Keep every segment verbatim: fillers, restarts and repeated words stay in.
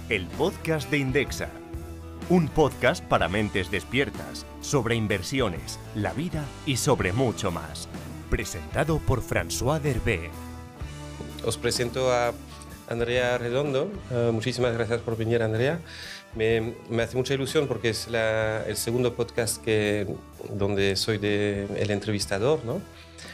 el podcast de Indexa. Un podcast para mentes despiertas, sobre inversiones, la vida y sobre mucho más. Presentado por François Derbe. Os presento a Andrea Redondo. Uh, muchísimas gracias por venir, Andrea. Me, me hace mucha ilusión porque es la, el segundo podcast que, donde soy de, el entrevistador, ¿no?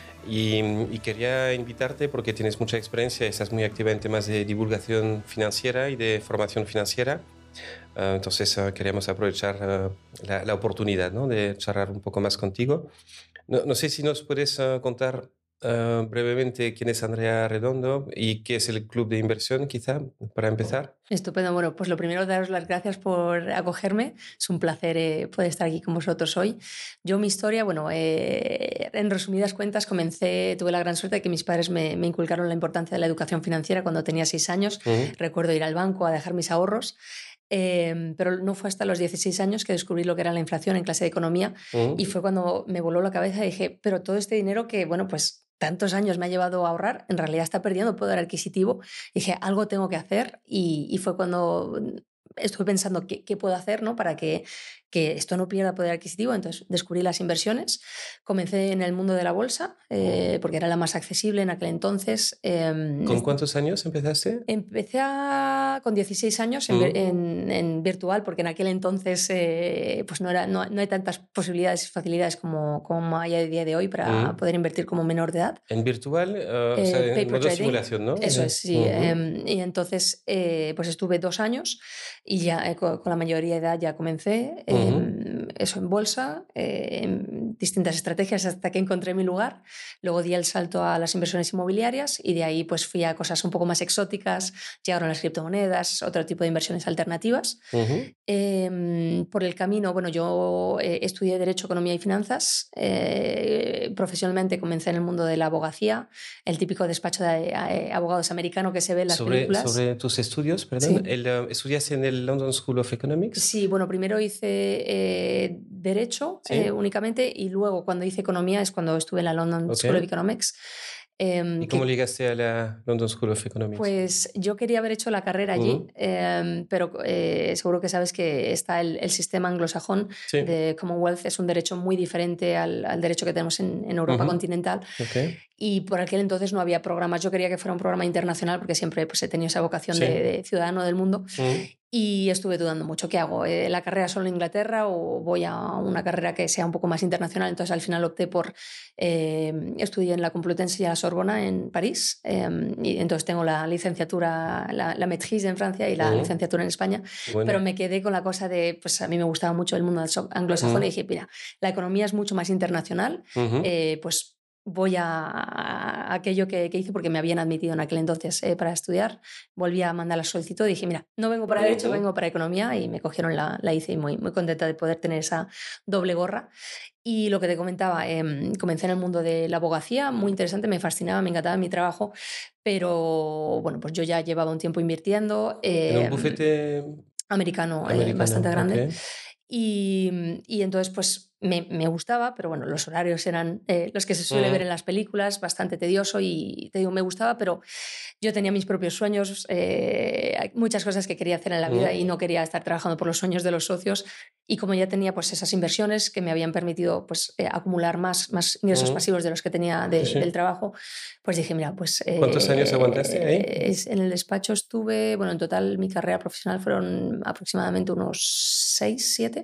Y, y quería invitarte porque tienes mucha experiencia, estás muy activa en temas de divulgación financiera y de formación financiera. Uh, entonces uh, queríamos aprovechar uh, la, la oportunidad, ¿no?, de charlar un poco más contigo. No, no sé si nos puedes uh, contar uh, brevemente quién es Andrea Redondo y qué es el club de inversión, quizá, para empezar. Estupendo. Bueno, pues lo primero, daros las gracias por acogerme. Es un placer eh, poder estar aquí con vosotros hoy. Yo, mi historia, bueno, eh, en resumidas cuentas, comencé, tuve la gran suerte de que mis padres me, me inculcaron la importancia de la educación financiera cuando tenía seis años. Uh-huh. Recuerdo ir al banco a dejar mis ahorros. Eh, pero no fue hasta los dieciséis años que descubrí lo que era la inflación en clase de economía. Uh-huh. Y fue cuando me voló la cabeza y dije, pero todo este dinero que, bueno, pues tantos años me ha llevado a ahorrar, en realidad está perdiendo poder adquisitivo. Y dije, algo tengo que hacer, y, y fue cuando estuve pensando qué, qué puedo hacer, ¿no?, para que, que esto no pierda poder adquisitivo. Entonces descubrí las inversiones, comencé en el mundo de la bolsa, eh, porque era la más accesible en aquel entonces. Eh, ¿Con cuántos años empezaste? Empecé a, con dieciséis años en, uh-huh. en, en virtual, porque en aquel entonces eh, pues no, era, no, no hay tantas posibilidades y facilidades como, como hay a día de hoy para uh-huh. poder invertir como menor de edad. En virtual, uh, eh, o sea, en modo simulación, ¿no? Eso es, sí. Uh-huh. eh, y entonces eh, pues estuve dos años y ya eh, con, con la mayoría de edad ya comencé. Eh, uh-huh. Eso en bolsa, eh, en distintas estrategias hasta que encontré mi lugar. Luego di el salto a las inversiones inmobiliarias y de ahí pues fui a cosas un poco más exóticas. Llegaron las criptomonedas, otro tipo de inversiones alternativas. Uh-huh. Eh, por el camino, bueno, yo eh, estudié Derecho, Economía y Finanzas. Eh, profesionalmente comencé en el mundo de la abogacía, el típico despacho de eh, abogados americano que se ve en las sobre, películas. Sobre tus estudios, perdón. Sí. El, uh, ¿Estudiaste en el London School of Economics? Sí, bueno, primero hice eh, Derecho, ¿sí?, eh, únicamente, y luego cuando hice Economía es cuando estuve en la London okay. School of Economics. Eh, ¿Y cómo que, llegaste a la London School of Economics? Pues yo quería haber hecho la carrera allí, uh-huh. eh, pero eh, seguro que sabes que está el, el sistema anglosajón, sí, de Commonwealth. Es un derecho muy diferente al, al derecho que tenemos en, en Europa uh-huh. continental. Okay. Y por aquel entonces no había programas. Yo quería que fuera un programa internacional porque siempre pues, he tenido esa vocación sí. de, de ciudadano del mundo. Uh-huh. Y estuve dudando mucho, ¿qué hago? ¿Eh, ¿La carrera solo en Inglaterra o voy a una carrera que sea un poco más internacional? Entonces al final opté por, eh, estudié en la Complutense y a la Sorbona en París, eh, y entonces tengo la licenciatura, la, la maîtrise en Francia y la uh-huh. licenciatura en España, bueno. Pero me quedé con la cosa de, pues a mí me gustaba mucho el mundo anglosajón uh-huh. y dije, mira, la economía es mucho más internacional, uh-huh. eh, pues voy a, a aquello que, que hice porque me habían admitido en aquel entonces eh, para estudiar. Volví a mandar la solicitud y dije, mira, no vengo para Derecho, vengo para Economía, y me cogieron la, la hice y muy, muy contenta de poder tener esa doble gorra. Y lo que te comentaba, eh, comencé en el mundo de la abogacía, muy interesante, me fascinaba, me encantaba mi trabajo, pero bueno, pues yo ya llevaba un tiempo invirtiendo. Eh, ¿En un bufete americano, americano eh, bastante grande? Okay. Y, y entonces pues me, me gustaba, pero bueno, los horarios eran eh, los que se suele uh-huh. ver en las películas, bastante tedioso, y te digo, me gustaba, pero yo tenía mis propios sueños, eh, hay muchas cosas que quería hacer en la vida uh-huh. y no quería estar trabajando por los sueños de los socios. Y como ya tenía pues esas inversiones que me habían permitido pues eh, acumular más, más ingresos uh-huh. pasivos de los que tenía de, sí, sí. del trabajo, pues dije, mira, pues... Eh, ¿Cuántos años aguantaste ahí? Eh, en el despacho estuve, bueno, en total mi carrera profesional fueron aproximadamente unos seis, siete.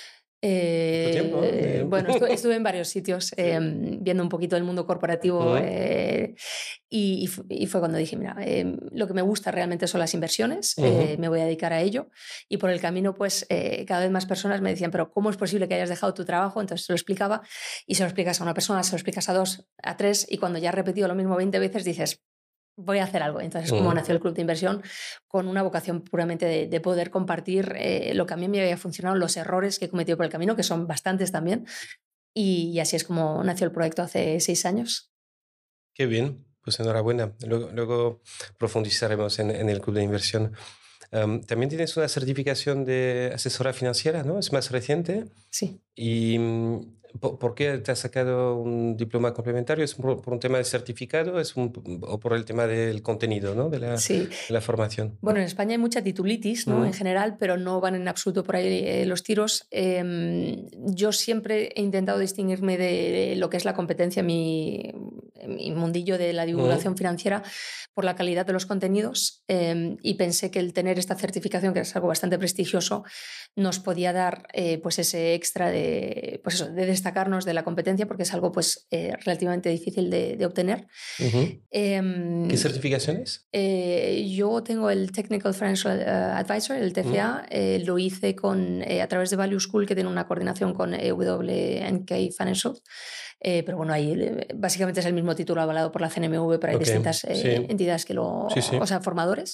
Eh, tiempo, eh. Bueno, estuve, estuve en varios sitios eh, viendo un poquito el mundo corporativo uh-huh. eh, y, y fue cuando dije, mira, eh, lo que me gusta realmente son las inversiones, uh-huh. eh, me voy a dedicar a ello. Y por el camino pues eh, cada vez más personas me decían, pero ¿cómo es posible que hayas dejado tu trabajo? Entonces se lo explicaba, y se lo explicas a una persona, se lo explicas a dos, a tres, y cuando ya has repetido lo mismo veinte veces dices, voy a hacer algo. Entonces, uh-huh. como nació el Club de Inversión, con una vocación puramente de, de poder compartir eh, lo que a mí me había funcionado, los errores que he cometido por el camino, que son bastantes también. Y, y así es como nació el proyecto hace seis años. Qué bien, pues enhorabuena. Luego, luego profundizaremos en, en el Club de Inversión. Um, también tienes una certificación de asesora financiera, ¿no? Es más reciente. Sí. ¿Y por, por qué te has sacado un diploma complementario? ¿Es por, por un tema de certificado es un, o por el tema del contenido, ¿no? De la, sí. de la formación? Bueno, en España hay mucha titulitis, ¿no? Mm. En general, pero no van en absoluto por ahí eh, los tiros. Eh, yo siempre he intentado distinguirme de lo que es la competencia en mi, en mi mundillo de la divulgación mm. financiera por la calidad de los contenidos eh, y pensé que el tener esta certificación, que es algo bastante prestigioso, nos podía dar eh, pues ese extra de, pues eso, de destacarnos de la competencia, porque es algo pues, eh, relativamente difícil de, de obtener. Uh-huh. Eh, ¿Qué certificaciones? Eh, yo tengo el Technical Financial uh, Advisor, el T F A, uh-huh. eh, lo hice con, eh, a través de Value School, que tiene una coordinación con eh, W N K Financial. Eh, pero bueno, ahí básicamente es el mismo título avalado por la C N M V, pero hay okay. distintas eh, sí. entidades que lo, sí, sí. o sea, formadores.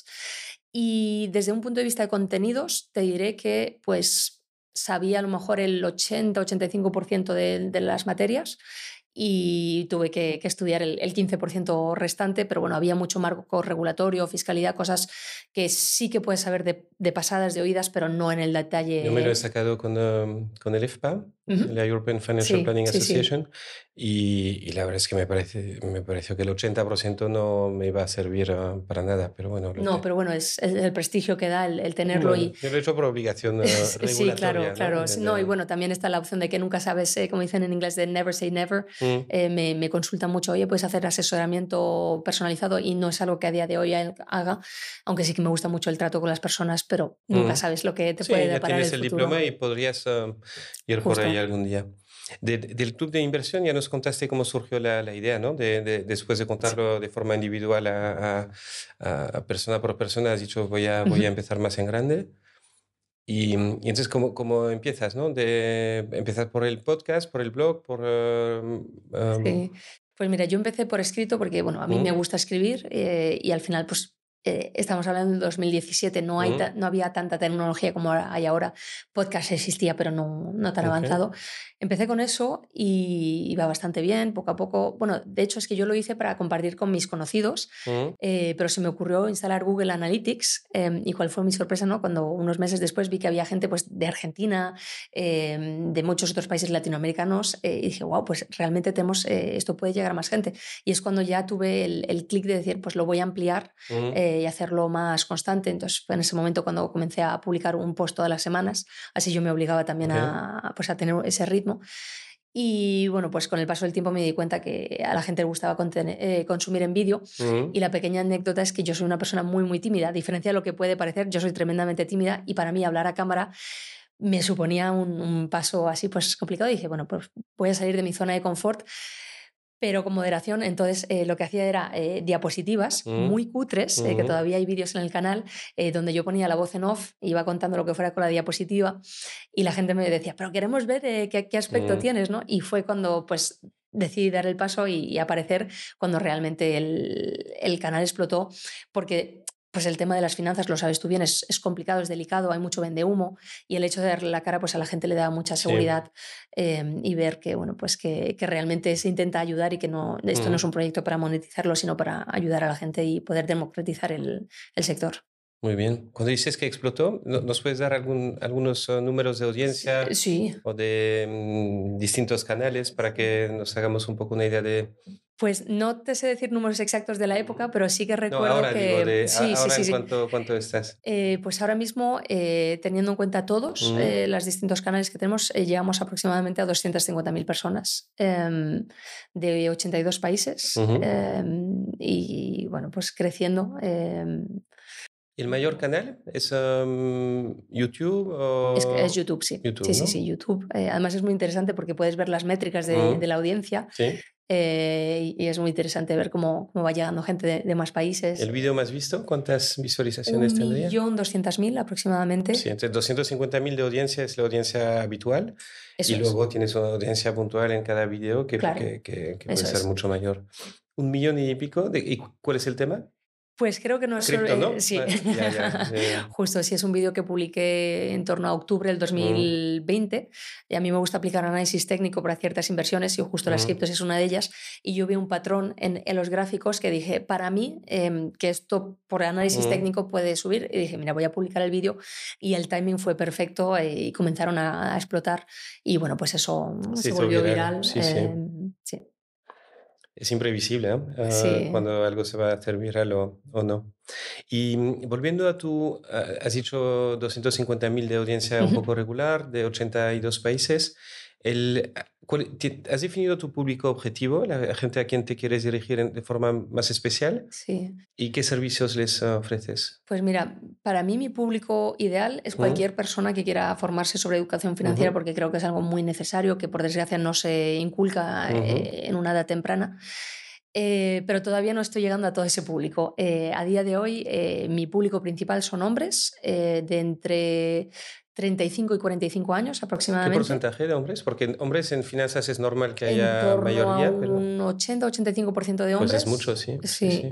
Y desde un punto de vista de contenidos, te diré que pues sabía a lo mejor el ochenta a ochenta y cinco por ciento de, de las materias y tuve que, que estudiar el, el quince por ciento restante, pero bueno, había mucho marco regulatorio, fiscalidad, cosas que sí que puedes saber de, de pasadas, de oídas, pero no en el detalle. Yo me lo he sacado con, um, con el E F P A, uh-huh. la European Financial sí, Planning sí, Association, sí. Y, y la verdad es que me, parece, me pareció que el ochenta por ciento no me iba a servir uh, para nada, pero bueno. No, te... pero bueno, es, es el prestigio que da el, el tenerlo. Bueno, y... Yo lo he hecho por obligación uh, regulatoria. Sí, claro, ¿no? claro. De, de... No, y bueno, también está la opción de que nunca sabes, eh, como dicen en inglés, de never say never. Mm. Eh, me, me consultan mucho, oye, puedes hacer asesoramiento personalizado y no es algo que a día de hoy haga, aunque sí que me gusta mucho el trato con las personas, pero nunca mm. sabes lo que te sí, puede deparar el futuro. Sí, ya tienes el futuro. diploma y podrías uh, ir Justo. Por ahí algún día. De, de, del club de inversión ya nos contaste cómo surgió la, la idea, ¿no? De, de, después de contarlo de forma individual a, a, a persona por persona, has dicho voy a, voy a empezar más en grande. Y, y entonces, ¿cómo, ¿cómo empiezas, no? De, ¿Empiezas por el podcast, por el blog, por...? Uh, um... Sí, pues mira, yo empecé por escrito porque, bueno, a mí ¿Mm? me gusta escribir eh, y al final, pues, Eh, estamos hablando de dos mil diecisiete, no, hay ta, no había tanta tecnología como hay ahora. Podcast existía, pero no, no tan okay. avanzado. Empecé con eso y iba bastante bien, poco a poco. Bueno, de hecho es que yo lo hice para compartir con mis conocidos, uh-huh. eh, pero se me ocurrió instalar Google Analytics eh, y cuál fue mi sorpresa, ¿no? Cuando unos meses después vi que había gente pues, de Argentina, eh, de muchos otros países latinoamericanos eh, y dije, wow, pues realmente tenemos, eh, esto puede llegar a más gente. Y es cuando ya tuve el, el clic de decir, pues lo voy a ampliar uh-huh. eh, y hacerlo más constante. Entonces fue en ese momento cuando comencé a publicar un post todas las semanas, así yo me obligaba también okay. a, pues a tener ese ritmo. Y bueno, pues con el paso del tiempo me di cuenta que a la gente le gustaba contener, eh, consumir en vídeo uh-huh. y la pequeña anécdota es que yo soy una persona muy muy tímida, a diferencia de lo que puede parecer, yo soy tremendamente tímida y para mí hablar a cámara me suponía un, un paso así pues complicado y dije, bueno, pues voy a salir de mi zona de confort, pero con moderación. Entonces eh, lo que hacía era eh, diapositivas mm. muy cutres, mm. eh, que todavía hay vídeos en el canal, eh, donde yo ponía la voz en off, iba contando lo que fuera con la diapositiva y la gente me decía, pero queremos ver eh, qué, qué aspecto mm. tienes, ¿no? Y fue cuando pues decidí dar el paso y, y aparecer cuando realmente el, el canal explotó, porque pues el tema de las finanzas, lo sabes tú bien, es, es complicado, es delicado, hay mucho vendehumo y el hecho de darle la cara pues a la gente le da mucha seguridad sí. eh, y ver que, bueno, pues que, que realmente se intenta ayudar y que no, esto mm. no es un proyecto para monetizarlo, sino para ayudar a la gente y poder democratizar el, el sector. Muy bien. Cuando dices que explotó, ¿nos puedes dar algún, algunos uh, números de audiencia sí. o de um, distintos canales para que nos hagamos un poco una idea de...? Pues no te sé decir números exactos de la época, pero sí que recuerdo no, ahora que... Digo de, sí, ahora sí, en sí, cuánto, sí. ¿cuánto estás? Eh, pues ahora mismo, eh, teniendo en cuenta todos mm. eh, los distintos canales que tenemos, eh, llegamos aproximadamente a doscientas cincuenta mil personas eh, de ochenta y dos países uh-huh. eh, y, bueno, pues creciendo. Eh, ¿El mayor canal es um, YouTube? O... Es, es YouTube, sí. YouTube, sí, ¿no? sí, sí, YouTube. Eh, además es muy interesante porque puedes ver las métricas de, uh-huh. de la audiencia. Sí. Eh, y es muy interesante ver cómo, cómo va llegando gente de, de más países. ¿El vídeo más visto? ¿Cuántas visualizaciones Un tendría? Un millón doscientas mil aproximadamente. Sí, entre doscientos cincuenta mil de audiencia es la audiencia habitual. Eso y luego es. tienes una audiencia puntual en cada vídeo que, claro. que, que, que puede Eso ser es. mucho mayor. Un millón y pico. De, ¿Y cuál es el tema? Pues creo que no es Cripto, solo... ¿no? Sí, Ya, ya, ya, ya. Justo, sí, es un vídeo que publiqué en torno a octubre del dos mil veinte mm. y a mí me gusta aplicar análisis técnico para ciertas inversiones y justo mm. las criptos es una de ellas y yo vi un patrón en, en los gráficos que dije, para mí, eh, que esto por análisis mm. técnico puede subir y dije, mira, voy a publicar el vídeo y el timing fue perfecto eh, y comenzaron a, a explotar y bueno, pues eso sí, se volvió viral. viral. Sí, eh, sí. sí. Es imprevisible, ¿eh? Uh, sí. Cuando algo se va a hacer viral o, o no. Y volviendo a tu, uh, has dicho doscientos cincuenta mil de audiencia un poco regular, de ochenta y dos países. El, ¿Has definido tu público objetivo, la gente a quien te quieres dirigir en, de forma más especial? Sí. ¿Y qué servicios les uh, ofreces? Pues mira, para mí mi público ideal es cualquier uh-huh. persona que quiera formarse sobre educación financiera uh-huh. porque creo que es algo muy necesario, que por desgracia no se inculca uh-huh. eh, en una edad temprana. Eh, pero todavía no estoy llegando a todo ese público. Eh, a día de hoy, eh, mi público principal son hombres eh, de entre treinta y cinco y cuarenta y cinco años aproximadamente. ¿Qué porcentaje de hombres? Porque hombres en finanzas es normal que haya en torno mayoría. A un pero... ochenta a ochenta y cinco por ciento de hombres. Pues es mucho, sí. Sí, sí, sí.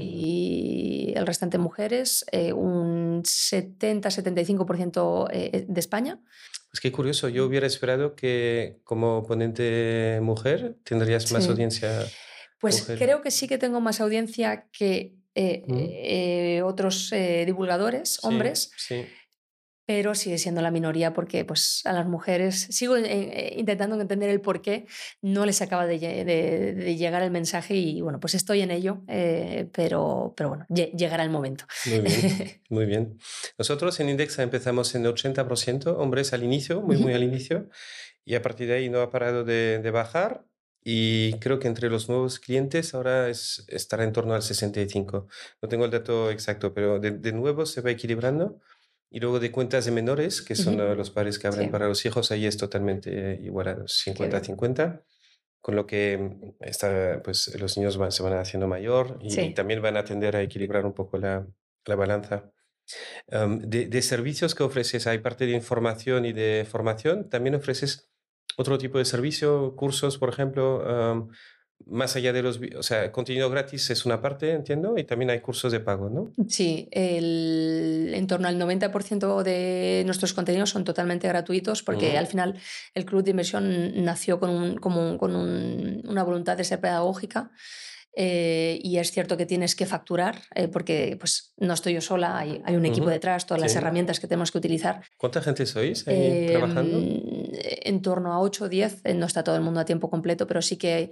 Y el restante mujeres, eh, un setenta a setenta y cinco por ciento eh, de España. Es que curioso, yo hubiera esperado que como ponente mujer tendrías más sí. audiencia. Pues mujer. Creo que sí que tengo más audiencia que eh, mm. eh, otros eh, divulgadores, hombres. Sí, sí. Pero sigue siendo la minoría porque pues, a las mujeres, sigo eh, intentando entender el por qué no les acaba de, de, de llegar el mensaje y bueno, pues estoy en ello, eh, pero, pero bueno, llegará el momento. Muy bien, muy bien. Nosotros en Indexa empezamos en ochenta por ciento hombres al inicio, muy, muy al inicio, y a partir de ahí no ha parado de, de bajar y creo que entre los nuevos clientes ahora es, estará en torno al sesenta y cinco. No tengo el dato exacto, pero de, de nuevo se va equilibrando. Y luego de cuentas de menores, que son uh-huh. los padres que abren sí. para los hijos, ahí es totalmente igualado, cincuenta a cincuenta, con lo que está, pues, los niños van, se van haciendo mayor y, sí. y también van a tender a equilibrar un poco la, la balanza. Um, de, de servicios que ofreces, hay parte de información y de formación, también ofreces otro tipo de servicio, cursos, por ejemplo, um, más allá de los... O sea, contenido gratis es una parte, entiendo, y también hay cursos de pago, ¿no? Sí, el, en torno al noventa por ciento de nuestros contenidos son totalmente gratuitos porque uh-huh. al final el Club de Inversión nació con, un, como, con un, una voluntad de ser pedagógica. Eh, y es cierto que tienes que facturar eh, porque pues, no estoy yo sola, hay, hay un equipo uh-huh. detrás, todas sí. las herramientas que tenemos que utilizar. ¿Cuánta gente sois ahí eh, trabajando? En torno a ocho o diez, no está todo el mundo a tiempo completo, pero sí que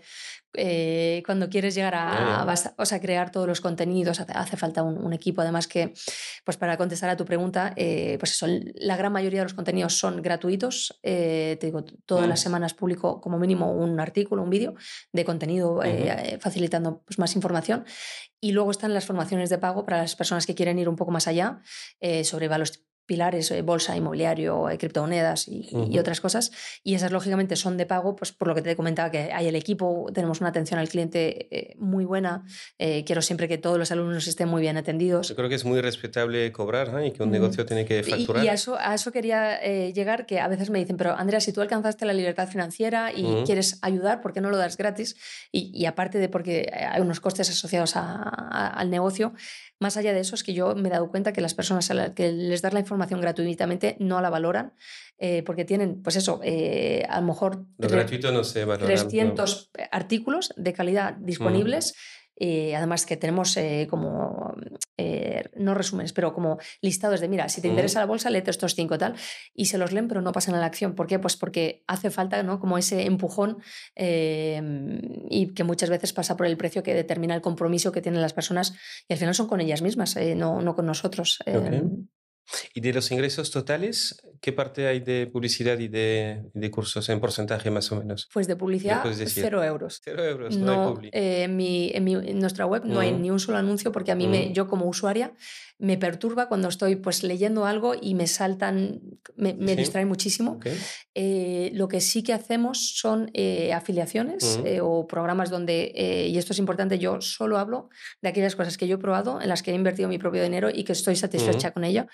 eh, cuando quieres llegar a, a, o sea, crear todos los contenidos hace, hace falta un, un equipo. Además que, pues para contestar a tu pregunta, eh, pues eso, la gran mayoría de los contenidos son gratuitos. Eh, te digo, todas uh-huh. las semanas publico como mínimo un artículo, un vídeo de contenido uh-huh. eh, facilitando pues, más información. Y luego están las formaciones de pago para las personas que quieren ir un poco más allá eh, sobre valores pilares, eh, bolsa, inmobiliario, eh, criptomonedas y, uh-huh. y otras cosas. Y esas, lógicamente, son de pago, pues por lo que te comentaba, que hay el equipo, tenemos una atención al cliente eh, muy buena. Eh, quiero siempre que todos los alumnos estén muy bien atendidos. Yo creo que es muy respetable cobrar ¿eh? y que un uh-huh. negocio tiene que facturar. Y, y a, eso, a eso quería eh, llegar, que a veces me dicen, pero Andrea, si tú alcanzaste la libertad financiera y uh-huh. quieres ayudar, ¿por qué no lo das gratis? Y, y aparte de porque hay unos costes asociados a, a, al negocio, más allá de eso es que yo me he dado cuenta que las personas a las que les das la información gratuitamente no la valoran eh, porque tienen, pues eso, eh, a lo mejor lo tre- gratuito no se valora, trescientos no. artículos de calidad disponibles. Mm. Eh, además que tenemos eh, como, eh, no resúmenes, pero como listados de, mira, si te interesa mm. la bolsa, léete estos cinco tal, y se los leen pero no pasan a la acción. ¿Por qué? Pues porque hace falta, ¿no? Como ese empujón eh, y que muchas veces pasa por el precio que determina el compromiso que tienen las personas y al final son con ellas mismas, eh, no, no con nosotros. Eh, okay. ¿Y de los ingresos totales, qué parte hay de publicidad y de, de cursos en porcentaje más o menos? Pues de publicidad, cero euros. Cero euros, no, no hay publi. Eh, en, mi, en, mi, en nuestra web no uh-huh. hay ni un solo anuncio porque a mí, uh-huh. me, yo como usuaria, me perturba cuando estoy pues, leyendo algo y me saltan, me, me sí. distrae muchísimo. Okay. Eh, lo que sí que hacemos son eh, afiliaciones uh-huh. eh, o programas donde, eh, y esto es importante, yo solo hablo de aquellas cosas que yo he probado, en las que he invertido mi propio dinero y que estoy satisfecha uh-huh. con ello.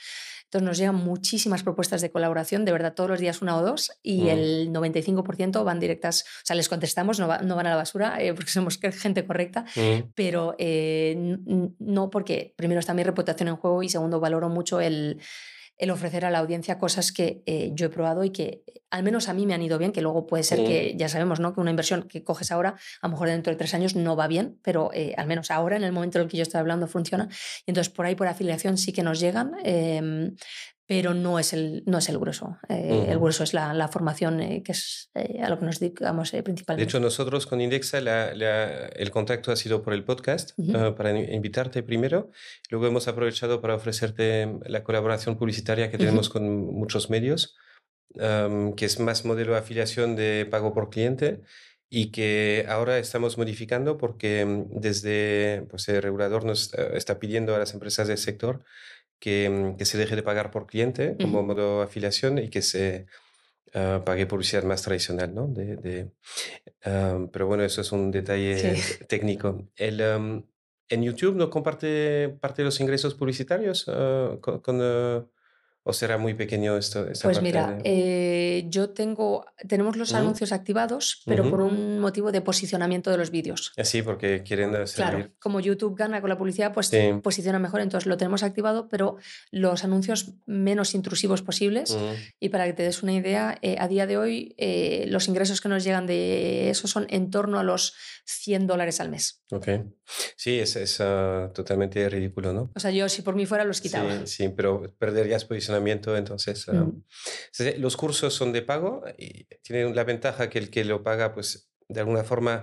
Entonces nos llegan muchísimas propuestas de colaboración, de verdad, todos los días una o dos, y mm. el noventa y cinco por ciento van directas, o sea, les contestamos, no, va, no van a la basura, eh, porque somos gente correcta, mm. pero eh, no porque primero está mi reputación en juego y segundo valoro mucho el... el ofrecer a la audiencia cosas que eh, yo he probado y que al menos a mí me han ido bien, que luego puede ser mm. que, ya sabemos, ¿no?, que una inversión que coges ahora, a lo mejor dentro de tres años no va bien, pero eh, al menos ahora, en el momento en el que yo estoy hablando, funciona. Y entonces por ahí, por afiliación, sí que nos llegan, eh, pero no es el, no es el grueso. Eh, uh-huh. El grueso es la, la formación, eh, que es eh, a lo que nos dedicamos eh, principalmente. De hecho, nosotros con Indexa la, la, el contacto ha sido por el podcast, uh-huh. uh, para invitarte primero. Luego hemos aprovechado para ofrecerte la colaboración publicitaria que tenemos uh-huh. con muchos medios, um, que es más modelo de afiliación de pago por cliente y que ahora estamos modificando porque desde pues, el regulador nos uh, está pidiendo a las empresas del sector Que, que se deje de pagar por cliente como uh-huh. modo de afiliación y que se uh, pague publicidad más tradicional, ¿no? De, de, um, pero bueno, eso es un detalle sí. técnico. El, um, ¿En YouTube no comparte parte de los ingresos publicitarios uh, con... con uh, ¿O será muy pequeño esto? Esta pues parte mira, de... eh, yo tengo, tenemos los uh-huh. anuncios activados, pero uh-huh. por un motivo de posicionamiento de los vídeos. Sí, porque quieren servir. Claro, como YouTube gana con la publicidad, pues sí. posiciona mejor, entonces lo tenemos activado, pero los anuncios menos intrusivos posibles. Uh-huh. Y para que te des una idea, eh, a día de hoy eh, los ingresos que nos llegan de eso son en torno a los cien dólares al mes. Ok. Sí, es, es uh, totalmente ridículo, ¿no? O sea, yo si por mí fuera los quitaba. Sí, sí, pero perderías posicionamiento, entonces... Uh, mm. Los cursos son de pago y tienen la ventaja que el que lo paga, pues, de alguna forma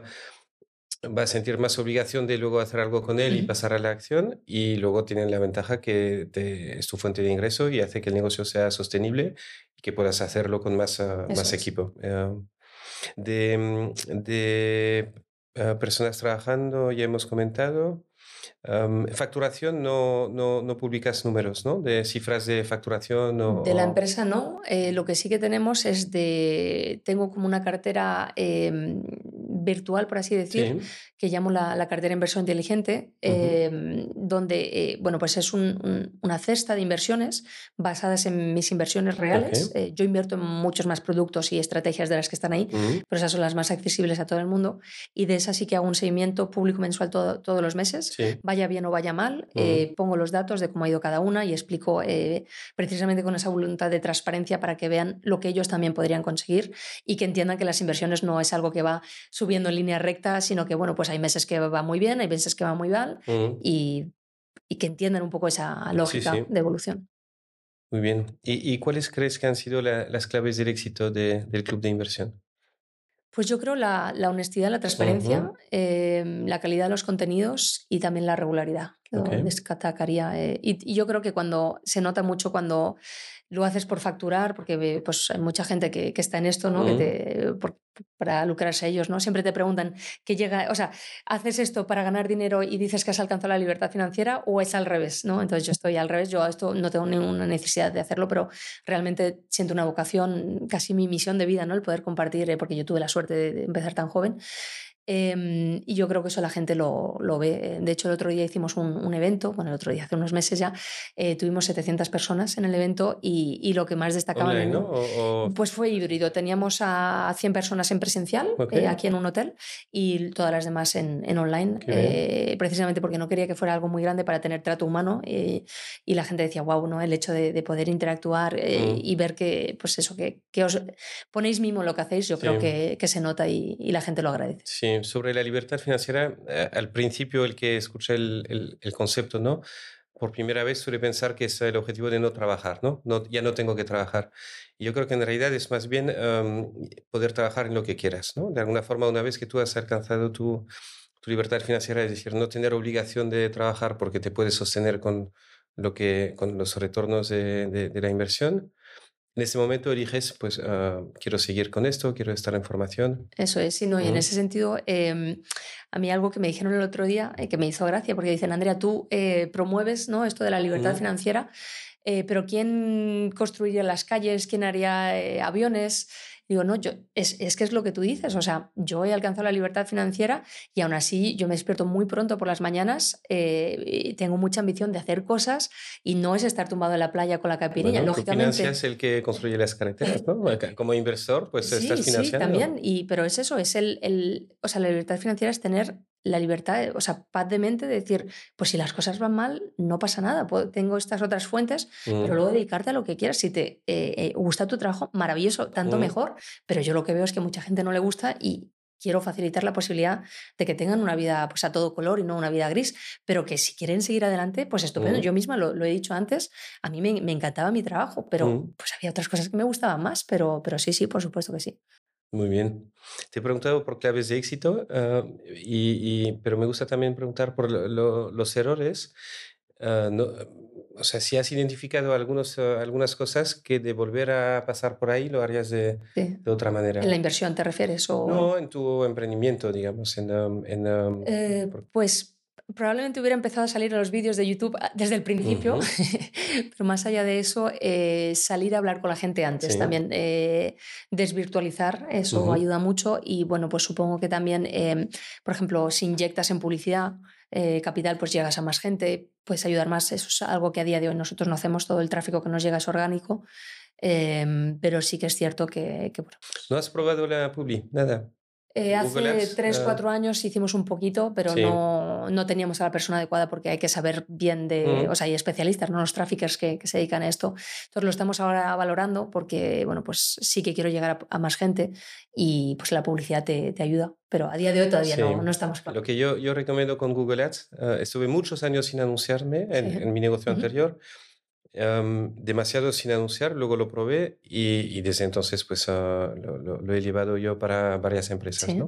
va a sentir más obligación de luego hacer algo con él mm. y pasar a la acción, y luego tienen la ventaja que te, es tu fuente de ingreso y hace que el negocio sea sostenible y que puedas hacerlo con más, uh, más es. equipo. Uh, de... de Uh, personas trabajando, ya hemos comentado. Um, facturación, no, no, no publicas números, ¿no? De cifras de facturación. O, de la empresa no. Eh, lo que sí que tenemos es de... Tengo como una cartera eh, virtual, por así decir, sí. que llamo la, la cartera inversión inteligente, eh, uh-huh. donde, eh, bueno, pues es un, un, una cesta de inversiones basadas en mis inversiones reales. Okay. Eh, yo invierto en muchos más productos y estrategias de las que están ahí, uh-huh. pero esas son las más accesibles a todo el mundo. Y de esas sí que hago un seguimiento público mensual todo, todos los meses. Sí. Vaya bien o vaya mal, uh-huh. eh, pongo los datos de cómo ha ido cada una y explico eh, precisamente con esa voluntad de transparencia para que vean lo que ellos también podrían conseguir y que entiendan que las inversiones no es algo que va subiendo en línea recta, sino que, bueno, pues hay meses que va muy bien, hay meses que va muy mal uh-huh. y, y que entiendan un poco esa lógica sí, sí. de evolución. Muy bien. ¿Y, y cuáles crees que han sido la, las claves del éxito de, del club de inversión? Pues yo creo la, la honestidad, la transparencia, uh-huh. eh, la calidad de los contenidos y también la regularidad. Okay. Destacaría. Eh, y, y yo creo que cuando se nota mucho cuando lo haces por facturar, porque pues hay mucha gente que, que está en esto, ¿no? Uh-huh. que te, por, para lucrarse a ellos, ¿no? Siempre te preguntan qué llega, o sea, ¿haces esto para ganar dinero y dices que has alcanzado la libertad financiera o es al revés, ¿no? Entonces yo estoy al revés, yo esto no tengo ninguna necesidad de hacerlo, pero realmente siento una vocación, casi mi misión de vida, ¿no? El poder compartir, eh, porque yo tuve la suerte de, de empezar tan joven. Eh, y yo creo que eso la gente lo, lo ve. De hecho, el otro día hicimos un, un evento, bueno, el otro día, hace unos meses ya, eh, tuvimos setecientas personas en el evento y, y lo que más destacaban Online, ¿no? o, o... pues fue híbrido. Teníamos a cien personas en presencial, okay. eh, aquí en un hotel, y todas las demás en, en online, eh, precisamente porque no quería que fuera algo muy grande para tener trato humano, eh, y la gente decía, wow, ¿no? El hecho de, de poder interactuar eh, mm. y ver que, pues eso, que, que os ponéis mimo lo que hacéis, yo sí. creo que, que se nota y, y la gente lo agradece. Sí. Sobre la libertad financiera, eh, al principio el que escucha el, el, el concepto, ¿no? Por primera vez suele pensar que es el objetivo de no trabajar, ¿no? No, ya no tengo que trabajar. Y yo creo que en realidad es más bien um, poder trabajar en lo que quieras, ¿no? De alguna forma, una vez que tú has alcanzado tu, tu libertad financiera, es decir, no tener obligación de trabajar porque te puedes sostener con, lo que, con los retornos de, de, de la inversión. En ese momento eliges, pues, uh, quiero seguir con esto, quiero estar en formación. Eso es, sí, no, y uh-huh. en ese sentido, eh, a mí algo que me dijeron el otro día, eh, que me hizo gracia, porque dicen, Andrea, tú eh, promueves, ¿no?, esto de la libertad uh-huh. financiera, eh, pero ¿quién construiría las calles? ¿Quién haría eh, aviones? Digo, no, yo, es, es que es lo que tú dices, o sea, yo he alcanzado la libertad financiera y aún así yo me despierto muy pronto por las mañanas, eh, y tengo mucha ambición de hacer cosas y no es estar tumbado en la playa con la caipirinha. Bueno, Lógicamente, tú financias el que construye las carreteras, ¿no? Como inversor, pues sí, estás sí, financiando. también, y, pero es eso, es el, el, o sea, la libertad financiera es tener la libertad, o sea, paz de mente de decir, pues si las cosas van mal, no pasa nada, puedo- tengo estas otras fuentes, Mm. pero luego dedicarte a lo que quieras. Si te eh, eh, gusta tu trabajo, maravilloso, tanto Mm. mejor, pero yo lo que veo es que mucha gente no le gusta y quiero facilitar la posibilidad de que tengan una vida pues a todo color y no una vida gris, pero que si quieren seguir adelante, pues estupendo. Mm. Yo misma lo, lo he dicho antes, a mí me, me encantaba mi trabajo, pero Mm. pues había otras cosas que me gustaban más, pero, pero sí, sí, por supuesto que sí. Muy bien. Te he preguntado por claves de éxito, ah, y, y- pero me gusta también preguntar por lo- lo- los errores. Ah, no, o sea, si has identificado algunos, ah, algunas cosas que de volver a pasar por ahí lo harías de, Sí. de otra ¿En manera. la inversión te refieres? O... No, en tu emprendimiento, digamos, en, am, en, am, Eh, por- pues probablemente hubiera empezado a salir a los vídeos de YouTube ah, desde el principio, Ujú. pero más allá de eso, eh, salir a hablar con la gente antes Sí. también, eh, desvirtualizar, eso Ujú. ayuda mucho y bueno, pues supongo que también, eh, por ejemplo, si inyectas en publicidad eh, capital, pues llegas a más gente, puedes ayudar más, eso es algo que a día de hoy nosotros no hacemos, todo el tráfico que nos llega es orgánico, eh, pero sí que es cierto que, que bueno, pues, ¿No has probado la Publi? Nada. eh, Google hace Ads. tres, ah, cuatro años hicimos un poquito, pero sí. no, no teníamos a la persona adecuada porque hay que saber bien de, Mm. o sea, hay especialistas, no los traffickers que, que se dedican a esto. Entonces lo estamos ahora valorando porque, bueno, pues sí que quiero llegar a, a más gente y pues la publicidad te, te ayuda, pero a día de hoy todavía Sí. no, no estamos claros. Lo que yo, yo recomiendo con Google Ads, ah, estuve muchos años sin anunciarme en, Sí. en mi negocio Ujú. anterior, am, demasiado sin anunciar, luego lo probé y, y desde entonces pues ah, lo, lo- lo he llevado yo para varias empresas, Sí. ¿no?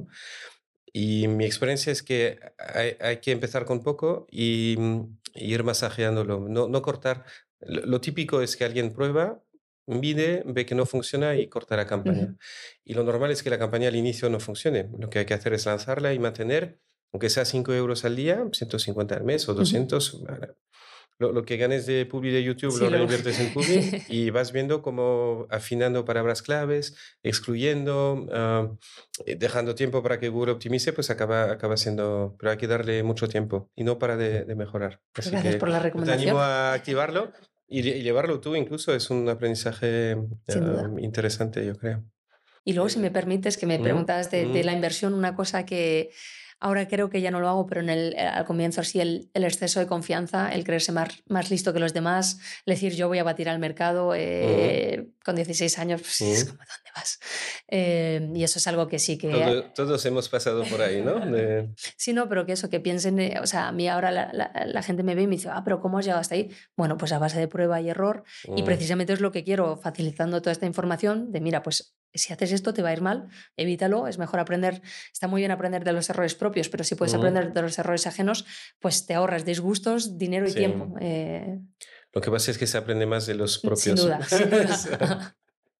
Y mi experiencia es que hay, hay que empezar con poco y, mm, ir masajeándolo, no, no cortar. Lo, lo típico es que alguien prueba, mide, ve que no funciona y corta la campaña. Ujú. Y lo normal es que la campaña al inicio no funcione. Lo que hay que hacer es lanzarla y mantener, aunque sea cinco euros al día, ciento cincuenta al mes o Ujú. doscientos. Lo, lo que ganes de Publi de YouTube Sí, lo luego. reinviertes en Publi y vas viendo cómo afinando palabras claves, excluyendo, ah, eh, dejando tiempo para que Google optimice, pues acaba, acaba siendo, pero hay que darle mucho tiempo y no para de, de mejorar. Pues Así gracias que por la yo te recomendación, animo a activarlo y, lle- y llevarlo tú incluso, es un aprendizaje sin ah, duda. interesante, yo creo. Y luego, si me Eh, permites, que me mm, preguntabas de, de mm, la inversión, una cosa que ahora creo que ya no lo hago, pero en el, eh, al comienzo sí, el, el exceso de confianza, el creerse más, más listo que los demás, el decir yo voy a batir al mercado, mm, eh, con dieciséis años, pues es mm. como, ¿dónde vas? Eh, y eso es algo que sí que... Todo- todos hemos pasado por ahí, ¿no? De- Sí, no, pero que eso, que piensen, eh, o sea, a mí ahora la, la- la gente me ve y me dice, ah, pero ¿cómo has llegado hasta ahí? Bueno, pues a base de prueba y error, y mm, precisamente es lo que quiero, facilitando toda esta información de, mira, pues si haces esto te va a ir mal, evítalo, es mejor aprender, está muy bien aprender de los errores propios, pero si puedes mm. aprender de los errores ajenos, pues te ahorras disgustos, dinero y Sí. tiempo. eh, Lo que pasa es que se aprende más de los sin propios. duda, sin duda.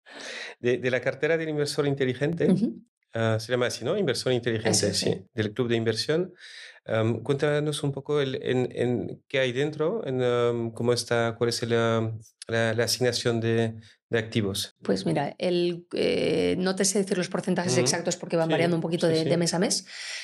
De, de la cartera del inversor inteligente, Ujú. ah, se llama así, ¿no? Inversor Eso inteligente, sí. sí, del club de inversión. Am, cuéntanos un poco el- en, en qué hay dentro, en, am, cómo está, cuál es el, am, la, la asignación de, de activos. Pues mira, el, eh, no te sé decir los porcentajes Mm, exactos porque van variando sí, un poquito sí, de, de sí. mes a mes.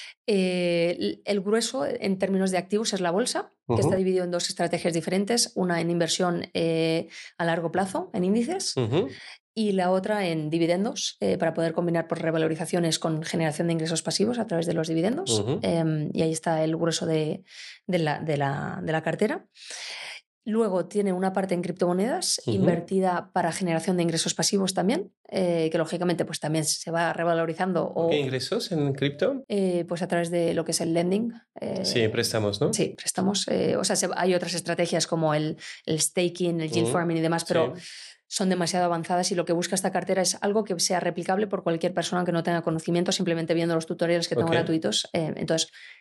Eh, el, el grueso en términos de activos es la bolsa, que está Ujú, dividido en dos estrategias diferentes, una en inversión eh, a largo plazo, en índices, ujú, y la otra en dividendos, eh, para poder combinar por revalorizaciones con generación de ingresos pasivos a través de los dividendos. ujú, Em, y ahí está el grueso de, de la, de la- de la cartera. Luego tiene una parte en criptomonedas ujú. invertida para generación de ingresos pasivos también, eh, que lógicamente pues también se va revalorizando ¿Por qué o ingresos en cripto? eh, pues a través de lo que es el lending. Sí, eh, préstamos, ¿no? sí, préstamos. eh, o sea, se- hay otras estrategias como el, el staking, el yield Mm, farming y demás, sí. pero son demasiado avanzadas y lo que busca esta cartera es algo que sea replicable por cualquier persona que no tenga conocimiento, simplemente viendo los tutoriales que tengo Ok. gratuitos. eh, entonces,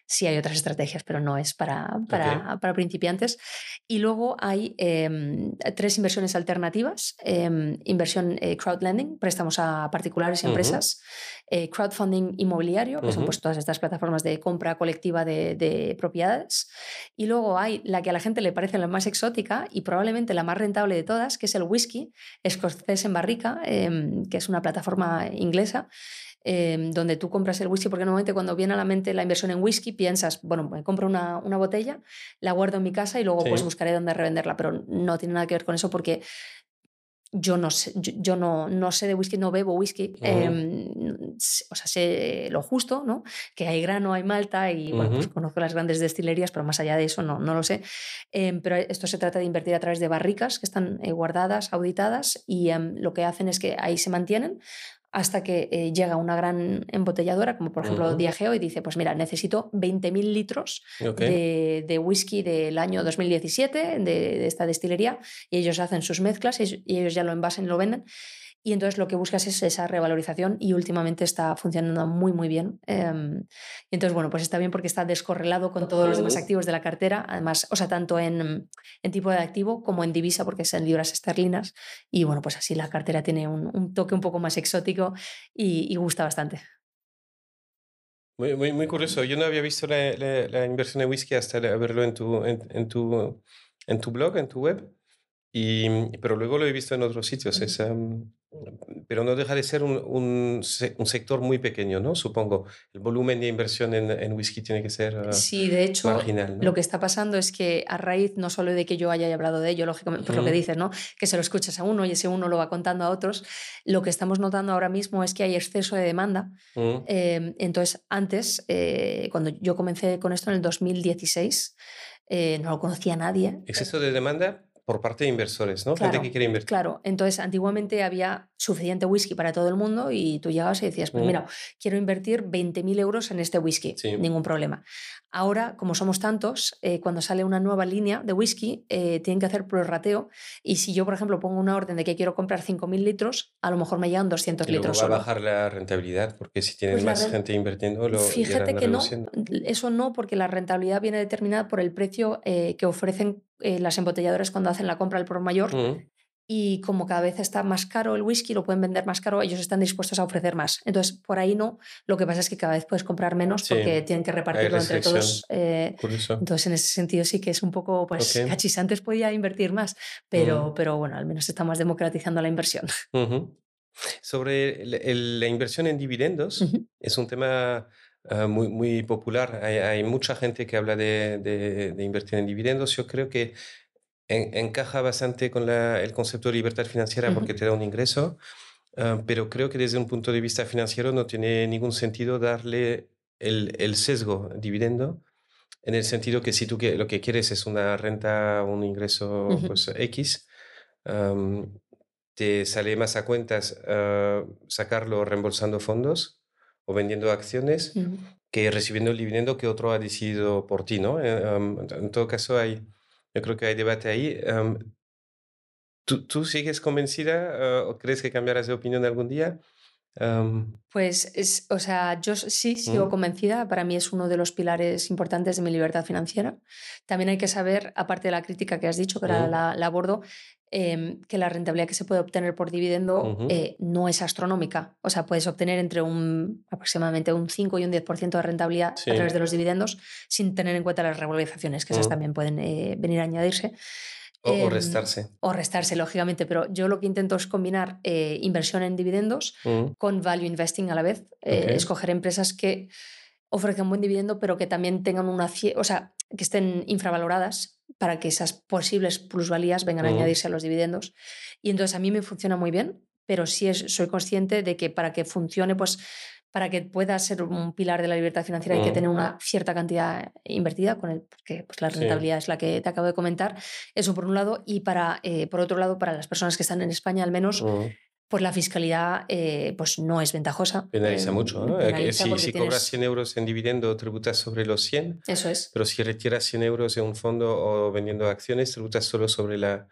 Sí hay otras estrategias, pero no es para, para, okay. para principiantes. Y luego hay eh, tres inversiones alternativas. Eh, inversión eh, crowdlending, préstamos a particulares y empresas. Uh-huh. Eh, crowdfunding inmobiliario, que uh-huh. son pues, todas estas plataformas de compra colectiva de, de propiedades. Y luego hay la que a la gente le parece la más exótica y probablemente la más rentable de todas, que es el whisky escocés en barrica, eh, que es una plataforma inglesa. Eh, donde tú compras el whisky, porque normalmente cuando viene a la mente la inversión en whisky piensas, bueno, me compro una, una botella, la guardo en mi casa y luego sí. pues buscaré dónde revenderla, pero no tiene nada que ver con eso porque yo no sé, yo, yo no, no sé de whisky, no bebo whisky, uh-huh. eh, o sea, sé lo justo, ¿no? Que hay grano, hay malta y uh-huh. bueno, pues conozco las grandes destilerías, pero más allá de eso no, no lo sé. Eh, pero esto se trata de invertir a través de barricas que están eh, guardadas, auditadas y eh, lo que hacen es que ahí se mantienen hasta que eh, llega una gran embotelladora, como por ejemplo uh-huh. Diageo, y dice, pues mira, necesito veinte mil litros okay. de, de whisky del año dos mil diecisiete, de, de esta destilería, y ellos hacen sus mezclas y, y ellos ya lo envasen y lo venden. Y entonces lo que buscas es esa revalorización y últimamente está funcionando muy, muy bien. Eh, y entonces, bueno, pues está bien porque está descorrelado con todos los demás activos de la cartera, además, o sea, tanto en, en tipo de activo como en divisa, porque es en libras esterlinas. Y bueno, pues así la cartera tiene un, un toque un poco más exótico y, y gusta bastante. Muy, muy, muy curioso. Yo no había visto la, la, la inversión en whisky hasta verlo en tu, en, en, tu, en tu blog, en tu web. Y, pero luego lo he visto en otros sitios. Es, um, pero no deja de ser un, un, un sector muy pequeño, ¿no? Supongo. El volumen de inversión en, en whisky tiene que ser uh, sí, de hecho, marginal, ¿no? Lo que está pasando es que a raíz no solo de que yo haya hablado de ello, lógicamente, por uh-huh. lo que dices, ¿no? Que se lo escuchas a uno y ese uno lo va contando a otros. Lo que estamos notando ahora mismo es que hay exceso de demanda. Uh-huh. Eh, entonces, antes, eh, cuando yo comencé con esto en el dos mil dieciséis, eh, no lo conocía nadie. ¿Exceso de demanda? Por parte de inversores, ¿no? Claro, gente que quiere invertir. Claro, entonces antiguamente había suficiente whisky para todo el mundo y tú llegabas y decías, pues mm. mira, quiero invertir veinte mil euros en este whisky, sí. ningún problema. Ahora, como somos tantos, eh, cuando sale una nueva línea de whisky, eh, tienen que hacer prorrateo y si yo, por ejemplo, pongo una orden de que quiero comprar cinco mil litros, a lo mejor me llegan doscientos y luego litros va solo. a bajar la rentabilidad porque si tienen pues más gente invirtiendo, lo Fíjate que reduciendo. no, eso no, porque la rentabilidad viene determinada por el precio eh, que ofrecen eh, las embotelladoras cuando hacen la compra al por mayor. Mm. Y como cada vez está más caro el whisky, lo pueden vender más caro, ellos están dispuestos a ofrecer más. Entonces, por ahí no. Lo que pasa es que cada vez puedes comprar menos sí, porque tienen que repartirlo entre todos. Eh, entonces, en ese sentido sí que es un poco pues, okay. cachis. Antes podía invertir más, pero, uh-huh. pero bueno, al menos estamos democratizando la inversión. Uh-huh. Sobre el, el, la inversión en dividendos, uh-huh. es un tema uh, muy, muy popular. Hay, hay mucha gente que habla de, de, de invertir en dividendos. Yo creo que En, encaja bastante con la, el concepto de libertad financiera uh-huh. porque te da un ingreso, uh, pero creo que desde un punto de vista financiero no tiene ningún sentido darle el, el sesgo dividendo, en el sentido que si tú que, lo que quieres es una renta, un ingreso uh-huh. pues, X, um, te sale más a cuentas uh, sacarlo reembolsando fondos o vendiendo acciones uh-huh. que recibiendo el dividendo que otro ha decidido por ti, ¿no? Um, en todo caso hay... Yo creo que hay debate ahí. Um, ¿tú, ¿Tú sigues convencida uh, o crees que cambiarás de opinión algún día? Um, pues, es, o sea, yo sí sigo ¿Mm? convencida. Para mí es uno de los pilares importantes de mi libertad financiera. También hay que saber, aparte de la crítica que has dicho, que ¿Mm? ahora la, la abordo, eh, que la rentabilidad que se puede obtener por dividendo uh-huh. eh, no es astronómica. O sea, puedes obtener entre un aproximadamente un cinco y un diez por ciento de rentabilidad sí. a través de los dividendos sin tener en cuenta las regularizaciones, que esas uh-huh. también pueden eh, venir a añadirse. O, eh, o restarse. O restarse, lógicamente, pero yo lo que intento es combinar eh, inversión en dividendos uh-huh. con value investing a la vez. Eh, okay. Escoger empresas que ofrezcan buen dividendo, pero que también tengan una... O sea, que estén infravaloradas para que esas posibles plusvalías vengan uh-huh. a añadirse a los dividendos. Y entonces a mí me funciona muy bien, pero sí es, soy consciente de que para que funcione, pues... para que pueda ser un pilar de la libertad financiera uh-huh. hay que tener una cierta cantidad invertida, con el, porque pues, la rentabilidad sí. es la que te acabo de comentar. Eso por un lado. Y para, eh, por otro lado, para las personas que están en España, al menos, uh-huh. pues la fiscalidad eh, pues no es ventajosa. Penaliza eh, mucho, ¿no? Penaliza si si tienes... cobras cien euros en dividendo, tributas sobre los cien. Eso es. Pero si retiras cien euros de un fondo o vendiendo acciones, tributas solo sobre la...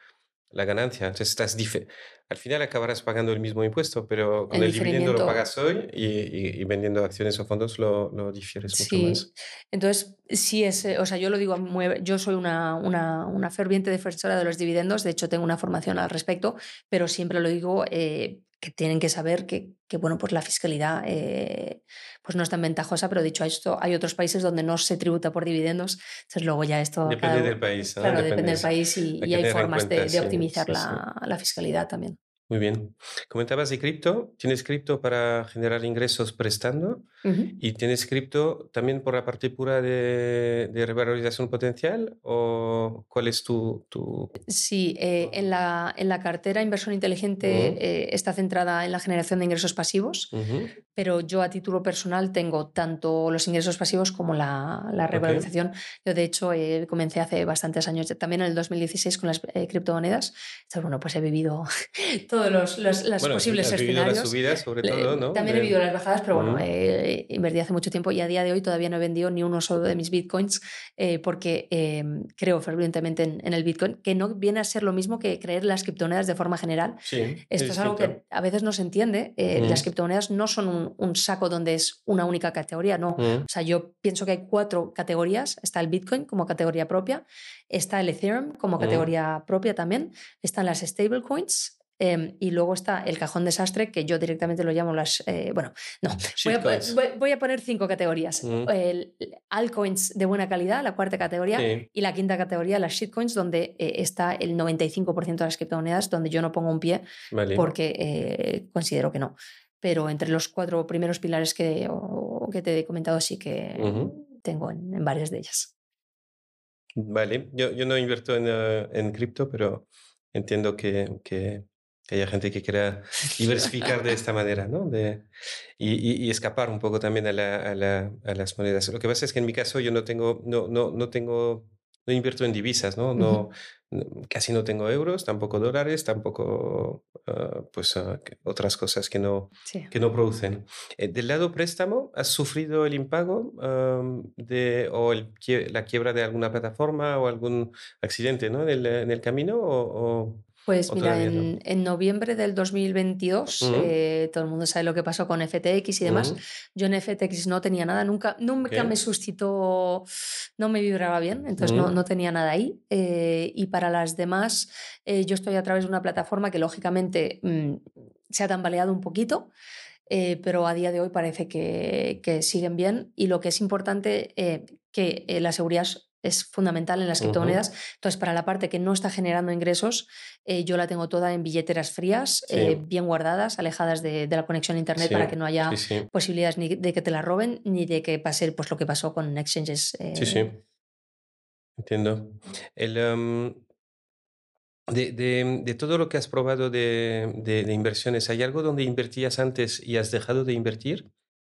la ganancia. Entonces estás dif- al final acabarás pagando el mismo impuesto, pero con El el dividendo lo diferimiento. pagas hoy y, y- y vendiendo acciones o fondos lo, lo difieres mucho Sí, más. entonces sí es, eh, o sea, yo lo digo, muy- yo soy una, una, una ferviente defensora de los dividendos, de hecho tengo una formación al respecto, pero siempre lo digo eh, que tienen que saber que, que, bueno, pues la fiscalidad eh, pues no es tan ventajosa, pero dicho esto, hay otros países donde no se tributa por dividendos, entonces luego ya esto, Depende cada, del país, ¿no? claro, Depende depende de del eso. país y, Hay y que hay tener en formas cuenta, de, de sí, optimizar sí, sí. la, la fiscalidad también. Muy bien. Comentabas de cripto. ¿Tienes cripto para generar ingresos prestando? Uh-huh. ¿Y tienes cripto también por la parte pura de, de revalorización potencial? ¿O cuál es tu...? tu... Sí, eh, en, la, en la cartera inversión inteligente Ujú, eh, está centrada en la generación de ingresos pasivos, ujú, pero yo a título personal tengo tanto los ingresos pasivos como la, la ok. revalorización. Yo, de hecho, eh, comencé hace bastantes años, también en el dos mil dieciséis con las eh, criptomonedas. Entonces, bueno, pues he vivido todos los, los, los Bueno, sí, posibles has vivido las escenarios. subidas sobre todo, Le- ¿no? También he De... vivido las bajadas, pero bueno, Ujú, eh, invertí hace mucho tiempo y a día de hoy todavía no he vendido ni uno solo de mis bitcoins eh, porque eh, creo fervientemente en, en el bitcoin, que no viene a ser lo mismo que creer en las criptomonedas de forma general. sí, es Esto es algo distinto. que a veces no se entiende. Eh, las Ujú, criptomonedas no son un, un saco donde es una única categoría, no. ujú, O sea, yo pienso que hay cuatro categorías. Está el Bitcoin como categoría propia, está el Ethereum como ujú. categoría propia también, están las stablecoins. Eh, y luego está el cajón desastre, que yo directamente lo llamo las... Eh, bueno, no, voy a, Shitcoins. voy, voy a poner cinco categorías. Ujú, El, altcoins de buena calidad, la cuarta categoría, sí, y la quinta categoría, las shitcoins, donde eh, está el noventa y cinco por ciento de las criptomonedas, donde yo no pongo un pie vale. porque eh, considero que no. Pero entre los cuatro primeros pilares que, o, que te he comentado sí que Ujú, tengo en, en varias de ellas. vale. Yo, yo no invierto en, eh, en cripto, pero entiendo que, que, que haya gente que quiera diversificar de esta manera, ¿no? De, y, y- y escapar un poco también a, la- a la- a las monedas. Lo que pasa es que en mi caso yo no tengo, no, no, no tengo, no invierto en divisas, ¿no? No, Ujú. no- casi no tengo euros, tampoco dólares, tampoco, ah, pues, ah, que- otras cosas que no, Sí. que no producen. Eh, del lado préstamo, ¿has sufrido el impago am, de, o el quie- la quiebra de alguna plataforma o algún accidente, ¿no? en el, en el camino o, o- Pues o mira, todavía no? en, en noviembre del dos mil veintidós, Ujú, eh, todo el mundo sabe lo que pasó con F T X y demás. ujú, Yo en F T X no tenía nada, nunca, ok, nunca me suscitó, no me vibraba bien, entonces no, ujú, no tenía nada ahí. Eh, y para las demás, eh, yo estoy a través de una plataforma que lógicamente mm, se ha tambaleado un poquito. Eh, pero a día de hoy parece que, que siguen bien y lo que es importante, eh, que eh, la seguridad es, es fundamental en las ujú, criptomonedas. Entonces, para la parte que no está generando ingresos, eh, yo la tengo toda en billeteras frías, eh, sí, bien guardadas, alejadas de, de la conexión a Internet para sí, que no sí, haya sí, posibilidades ni de que te la roben ni de que pase pues, lo que pasó con exchanges. sí, Eh. sí, entiendo. El, am, de, de- de todo lo que has probado de, de- de inversiones, ¿hay algo donde invertías antes y has dejado de invertir?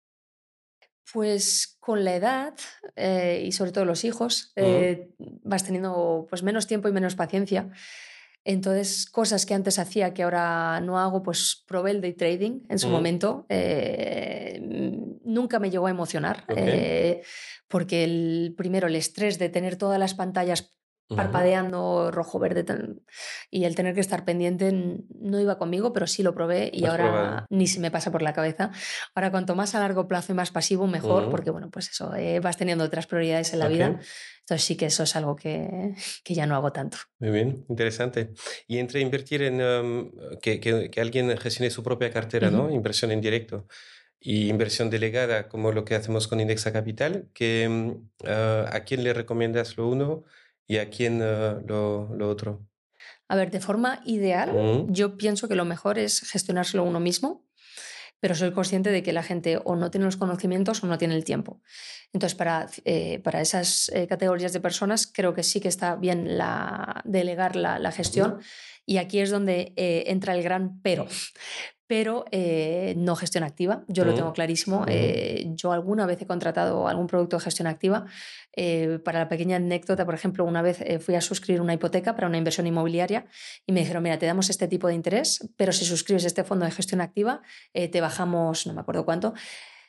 Pues con la edad eh, y sobre todo los hijos, Ujú, eh, vas teniendo pues menos tiempo y menos paciencia. Entonces, cosas que antes hacía que ahora no hago, pues probé el day trading en su ujú, momento. Eh, mm, nunca me llegó a emocionar, ok, eh, porque el, primero el estrés de tener todas las pantallas ujú, parpadeando rojo, verde tan- y el tener que estar pendiente n- no iba conmigo, pero sí lo probé y has ahora probado. ni se me pasa por la cabeza. Ahora, cuanto más a largo plazo y más pasivo, mejor, Ujú, porque bueno, pues eso, eh, vas teniendo otras prioridades en la vida. ok. Entonces sí que eso es algo que, que ya no hago tanto. Muy bien, interesante. Y entre invertir en am, que, que- que alguien gestione su propia cartera, ¿no? Ujú. Inversión en directo y inversión delegada, como lo que hacemos con Indexa Capital, que, mm, ah, ¿a quién le recomiendas lo uno y a quién ah, lo, lo otro? A ver, de forma ideal, Mm, yo pienso que lo mejor es gestionárselo uno mismo, pero soy consciente de que la gente o no tiene los conocimientos o no tiene el tiempo. Entonces, para, eh, para esas eh, categorías de personas, creo que sí que está bien la, delegar la, la ujú, gestión. Y aquí es donde eh, entra el gran pero. Pero eh, no gestión activa, yo lo tengo ujú, clarísimo. ujú, Eh, yo alguna vez he contratado algún producto de gestión activa. Eh, para la pequeña anécdota, por ejemplo, una vez eh, fui a suscribir una hipoteca para una inversión inmobiliaria y me dijeron, mira, te damos este tipo de interés, pero si suscribes este fondo de gestión activa, eh, te bajamos, no me acuerdo cuánto.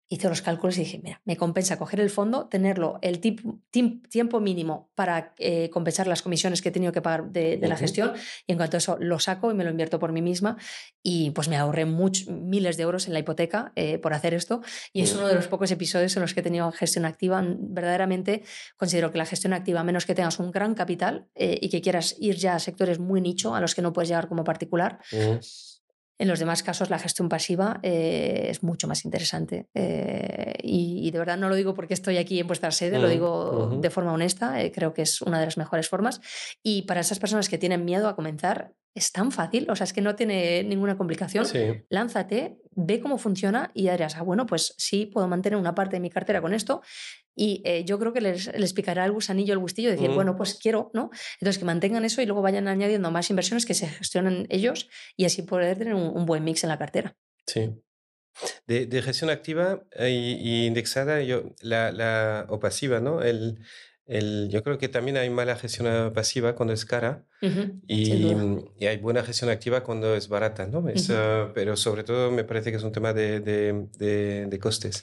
hice los cálculos y dije, mira, me compensa coger el fondo, tenerlo el tip, tip, tiempo mínimo para eh, compensar las comisiones que he tenido que pagar de, de la gestión, y en cuanto a eso lo saco y me lo invierto por mí misma, y pues me ahorré muchos, miles de euros en la hipoteca eh, por hacer esto, y es uno de los pocos episodios en los que he tenido gestión activa. Verdaderamente considero que la gestión activa, a menos que tengas un gran capital eh, y que quieras ir ya a sectores muy nicho a los que no puedes llegar como particular, uh-huh. En los demás casos la gestión pasiva eh, es mucho más interesante eh, y, y de verdad no lo digo porque estoy aquí en vuestra sede, uh-huh. Lo digo uh-huh. de forma honesta, eh, creo que es una de las mejores formas, y para esas personas que tienen miedo a comenzar es tan fácil, o sea, es que no tiene ninguna complicación. Sí. Lánzate, ve cómo funciona y ya dirás, ah, bueno, pues sí, puedo mantener una parte de mi cartera con esto. Y eh, yo creo que les, les picará el gusanillo, el gustillo de decir, mm. bueno, pues quiero, ¿no? Entonces que mantengan eso y luego vayan añadiendo más inversiones que se gestionen ellos y así poder tener un, un buen mix en la cartera. Sí. De, de gestión activa y, y indexada yo, la, la, o pasiva, ¿no? El, el, yo creo que también hay mala gestión pasiva cuando es cara uh-huh. y, y hay buena gestión activa cuando es barata, ¿no? Es, uh-huh. uh, pero sobre todo me parece que es un tema de, de, de, de costes.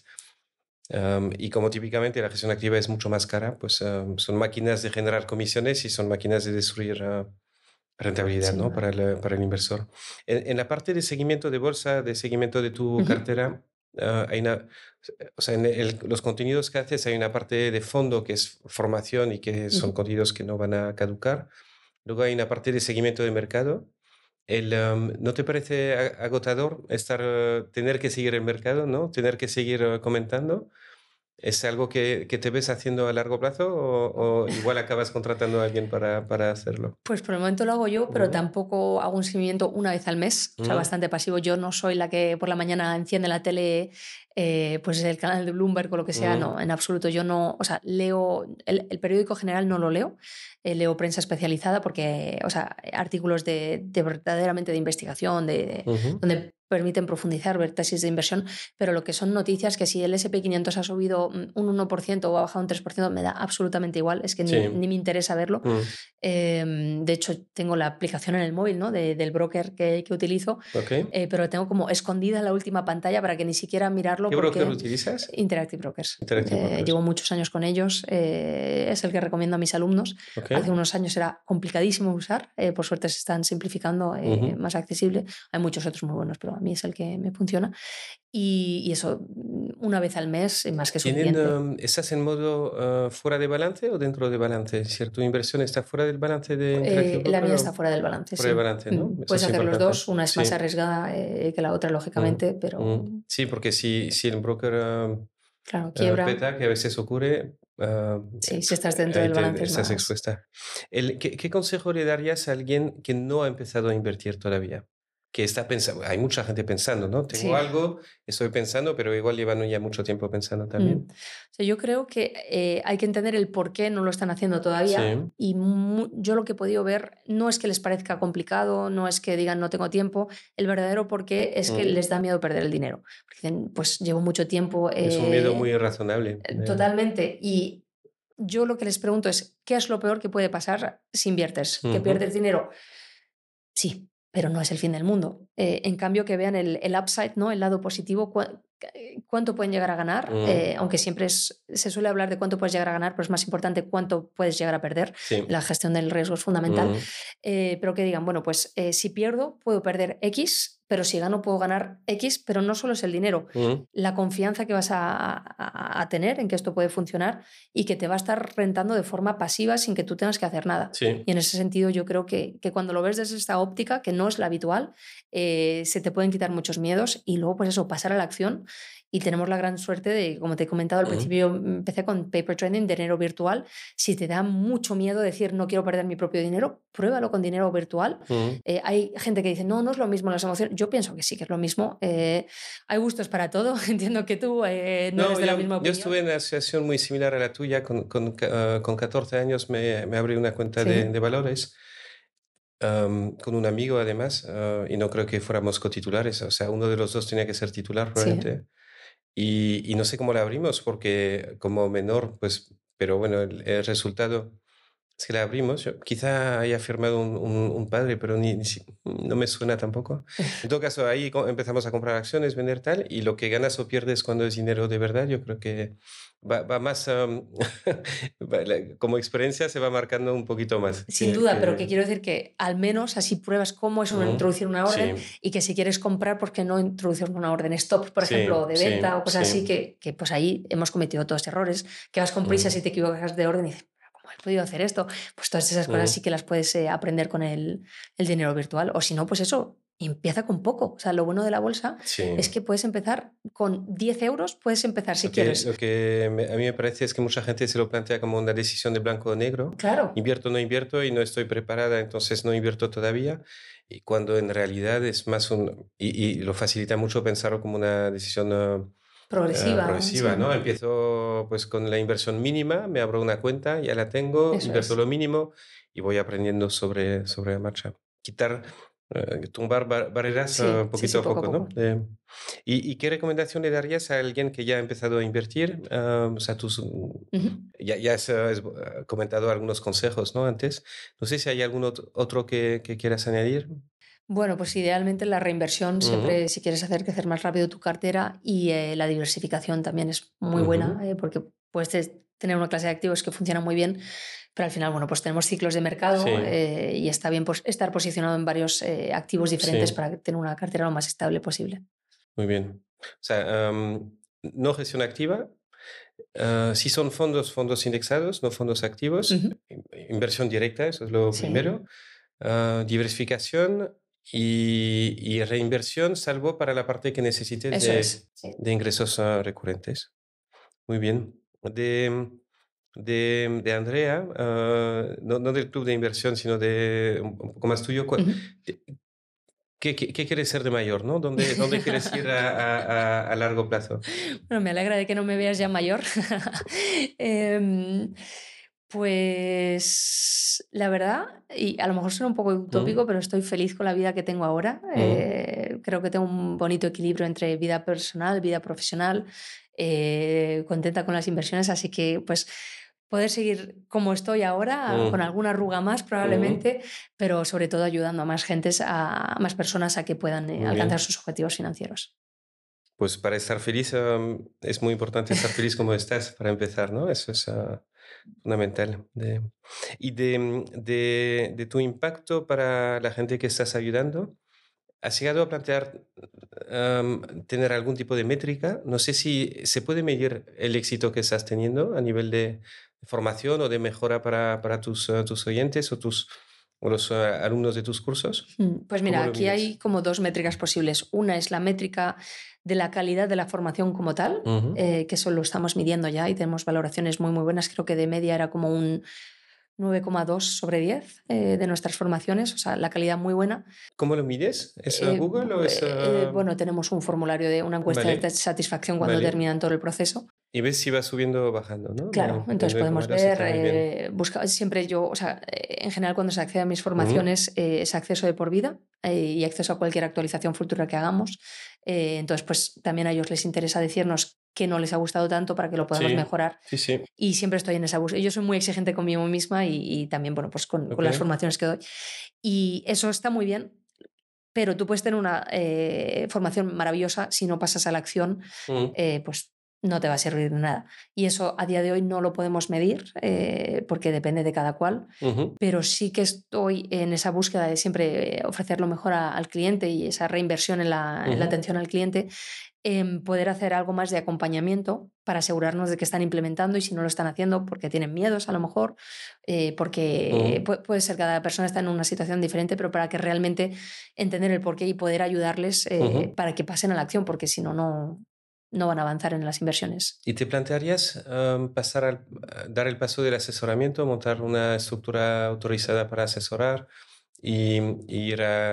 Um, y como típicamente la gestión activa es mucho más cara, pues um, son máquinas de generar comisiones y son máquinas de destruir uh, rentabilidad, sí, ¿no? Para el, para el inversor. En, en la parte de seguimiento de bolsa, de seguimiento de tu uh-huh. cartera, uh, hay una, o sea, en el, los contenidos que haces hay una parte de fondo que es formación y que son uh-huh. contenidos que no van a caducar. Luego hay una parte de seguimiento de mercado. El, um, ¿No te parece agotador estar, uh, tener que seguir el mercado, ¿no? Tener que seguir uh, comentando? ¿Es algo que, que te ves haciendo a largo plazo o, o igual acabas contratando a alguien para, para hacerlo? Pues por el momento lo hago yo, pero uh-huh. tampoco hago un seguimiento una vez al mes, uh-huh. o sea, bastante pasivo. Yo no soy la que por la mañana enciende la tele, eh, pues el canal de Bloomberg o lo que sea, uh-huh. no, en absoluto. Yo no, o sea, leo, el, el periódico general no lo leo, eh, leo prensa especializada porque, o sea, artículos de, de verdaderamente de investigación, de, uh-huh. donde permiten profundizar, ver tesis de inversión, pero lo que son noticias, que si el ese and pe quinientos ha subido un uno por ciento o ha bajado un tres por ciento, me da absolutamente igual, es que ni, sí. ni me interesa verlo. Mm. Eh, de hecho, tengo la aplicación en el móvil, ¿no? de, del broker que, que utilizo, okay. eh, pero tengo como escondida la última pantalla para que ni siquiera mirarlo. ¿Qué porque broker utilizas? Interactive Brokers. Interactive eh, Brokers. Llevo muchos años con ellos, eh, es el que recomiendo a mis alumnos. Okay. Hace unos años era complicadísimo usar, eh, por suerte se están simplificando, eh, uh-huh. más accesible. Hay muchos otros muy buenos, pero a mí es el que me funciona. Y, y eso, una vez al mes es más que suficiente. Um, ¿Estás en modo uh, fuera de balance o dentro de balance? ¿Cierto? ¿Tu inversión está fuera del balance de eh, La mía está fuera del balance, fuera sí. del balance, ¿no? Mm. Puedes hacer los dos, una es sí. más arriesgada eh, que la otra, lógicamente, mm. pero... Mm. Sí, porque si, si el broker uh, claro, quiebra. Uh, peta, que a veces ocurre... Uh, sí, si estás dentro del balance estás más... expuesta. El, ¿qué, ¿Qué consejo le darías a alguien que no ha empezado a invertir todavía? Que está pensando, hay mucha gente pensando, ¿no? Tengo sí. algo, estoy pensando, pero igual llevan ya mucho tiempo pensando también. Mm. O sea, yo creo que eh, hay que entender el por qué no lo están haciendo todavía. Sí. Y mu- yo lo que he podido ver no es que les parezca complicado, no es que digan no tengo tiempo. El verdadero por qué es que mm. les da miedo perder el dinero. Porque dicen, pues llevo mucho tiempo. Eh, es un miedo muy irrazonable. Totalmente. Y yo lo que les pregunto es, ¿qué es lo peor que puede pasar si inviertes? Uh-huh. ¿Que pierdes dinero? Sí, pero no es el fin del mundo. Eh, en cambio, que vean el, el upside, ¿no? El lado positivo, cu- cuánto pueden llegar a ganar, mm. eh, aunque siempre es, se suele hablar de cuánto puedes llegar a ganar, pero es más importante cuánto puedes llegar a perder. Sí. La gestión del riesgo es fundamental. Mm. Eh, pero que digan, bueno, pues eh, si pierdo, puedo perder X, pero si gano, puedo ganar X, pero no solo es el dinero, mm. la confianza que vas a, a, a tener en que esto puede funcionar y que te va a estar rentando de forma pasiva sin que tú tengas que hacer nada. Sí. Y en ese sentido yo creo que, que cuando lo ves desde esta óptica, que no es la habitual, eh, se te pueden quitar muchos miedos y luego pues eso, pasar a la acción. Y tenemos la gran suerte de, como te he comentado al uh-huh. principio, empecé con paper trading, dinero virtual. Si te da mucho miedo decir no quiero perder mi propio dinero, pruébalo con dinero virtual. Uh-huh. Eh, hay gente que dice no, no es lo mismo las emociones. Yo pienso que sí que es lo mismo. Eh, hay gustos para todo. Entiendo que tú eh, no, no eres de yo, la misma opinión. Yo estuve en una situación muy similar a la tuya. Con, con, uh, con catorce años me, me abrí una cuenta sí. de, de valores. Um, con un amigo además, uh, y no creo que fuéramos cotitulares, o sea, uno de los dos tenía que ser titular probablemente. Sí. Y, y no sé cómo la abrimos porque como menor, pues, pero bueno, el, el resultado Es que la abrimos, yo, quizá haya firmado un, un, un padre, pero ni, ni, no me suena tampoco. En todo caso, ahí empezamos a comprar acciones, vender tal, y lo que ganas o pierdes cuando es dinero de verdad, yo creo que va, va más, um, como experiencia se va marcando un poquito más. Sin que, duda, que... pero que quiero decir que al menos así pruebas cómo es Uh-huh. introducir una orden, sí. y que si quieres comprar, ¿por qué no introducir una orden stop, por sí, ejemplo, de venta sí, o cosas sí. así, que, que pues ahí hemos cometido todos errores, que vas con prisas uh-huh. y te equivocas de orden y dices, ¿cómo he podido hacer esto? Pues todas esas cosas uh-huh. sí que las puedes eh, aprender con el, el dinero virtual, o si no, pues eso, empieza con poco. O sea, lo bueno de la bolsa sí. es que puedes empezar con diez euros, puedes empezar si lo que, quieres. Lo que me, a mí me parece es que mucha gente se lo plantea como una decisión de blanco o negro. Claro. Invierto o no invierto y no estoy preparada, entonces no invierto todavía. Y cuando en realidad es más un... Y, y lo facilita mucho pensarlo como una decisión uh, progresiva. Uh, progresiva, sí. ¿no? Empiezo pues con la inversión mínima, me abro una cuenta, ya la tengo, Eso invierto es. lo mínimo y voy aprendiendo sobre, sobre la marcha. Quitar... Uh, tumbar bar barreras sí, uh, poquito sí, sí, a poco, poco, ¿no? poco. Eh, ¿y, ¿Y qué recomendación le darías a alguien que ya ha empezado a invertir? Uh, o sea, tus, uh-huh. ya, ya has, has comentado algunos consejos, ¿no? Antes. No sé si hay algún otro, otro que, que quieras añadir. Bueno, pues idealmente la reinversión, uh-huh. siempre si quieres hacer crecer más rápido tu cartera, y eh, la diversificación también es muy uh-huh. buena, eh, porque puedes tener una clase de activos que funciona muy bien, pero al final, bueno, pues tenemos ciclos de mercado sí. eh, y está bien pues, estar posicionado en varios eh, activos diferentes sí. para tener una cartera lo más estable posible. Muy bien. O sea, um, no gestión activa, uh, si son fondos, fondos indexados, no fondos activos, uh-huh. inversión directa, eso es lo sí. primero, uh, diversificación y, y reinversión, salvo para la parte que necesites de, es. sí. de ingresos uh, recurrentes. Muy bien. De... De, de Andrea, uh, no, no del club de inversión, sino de un poco más tuyo. Uh-huh. ¿Qué, qué, ¿Qué quieres ser de mayor? ¿No? ¿Dónde, dónde quieres ir a, a, a largo plazo? Bueno, me alegra de que no me veas ya mayor. eh, pues la verdad, y a lo mejor suena un poco utópico, uh-huh. pero estoy feliz con la vida que tengo ahora. Uh-huh. Eh, creo que tengo un bonito equilibrio entre vida personal, vida profesional, eh, contenta con las inversiones, así que pues poder seguir como estoy ahora, uh-huh. con alguna arruga más probablemente, uh-huh. pero sobre todo ayudando a más gentes, a, a más personas a que puedan eh, alcanzar sus objetivos financieros. Pues para estar feliz um, es muy importante estar feliz como estás, para empezar, ¿no? Eso es uh, fundamental. De, y de, de, de tu impacto para la gente que estás ayudando, ¿has llegado a plantear um, tener algún tipo de métrica? No sé si se puede medir el éxito que estás teniendo a nivel de formación o de mejora para, para tus, uh, tus oyentes o, tus, o los uh, alumnos de tus cursos. Pues mira, aquí mides? hay como dos métricas posibles. Una es la métrica de la calidad de la formación como tal, uh-huh. eh, que eso lo estamos midiendo ya y tenemos valoraciones muy, muy buenas. Creo que de media era como un nueve coma dos sobre diez eh, de nuestras formaciones, o sea, la calidad muy buena. ¿Cómo lo mides? ¿Es eh, Google o es...? Uh... Eh, bueno, tenemos un formulario de una encuesta vale. de satisfacción cuando vale. terminan todo el proceso. Y ves si va subiendo o bajando, ¿no? Claro, de, entonces de podemos ver, eh, buscar, siempre yo, o sea, en general cuando se accede a mis formaciones uh-huh. eh, es acceso de por vida eh, y acceso a cualquier actualización futura que hagamos. Eh, entonces, pues también a ellos les interesa decirnos que no les ha gustado tanto para que lo podamos sí, mejorar. Sí, sí. Y siempre estoy en esa búsqueda. Yo soy muy exigente conmigo misma y, y también, bueno, pues con, okay. con las formaciones que doy. Y eso está muy bien, pero tú puedes tener una eh, formación maravillosa si no pasas a la acción, uh-huh. eh, pues no te va a servir de nada. Y eso a día de hoy no lo podemos medir eh, porque depende de cada cual, uh-huh. pero sí que estoy en esa búsqueda de siempre ofrecer lo mejor a, al cliente y esa reinversión en la, uh-huh. en la atención al cliente, en poder hacer algo más de acompañamiento para asegurarnos de que están implementando y si no lo están haciendo porque tienen miedos a lo mejor, eh, porque uh-huh. puede, puede ser que cada persona está en una situación diferente, pero para que realmente entender el porqué y poder ayudarles eh, uh-huh. para que pasen a la acción, porque si no, no no van a avanzar en las inversiones. ¿Y te plantearías um, pasar al, dar el paso del asesoramiento, montar una estructura autorizada para asesorar y, y ir a,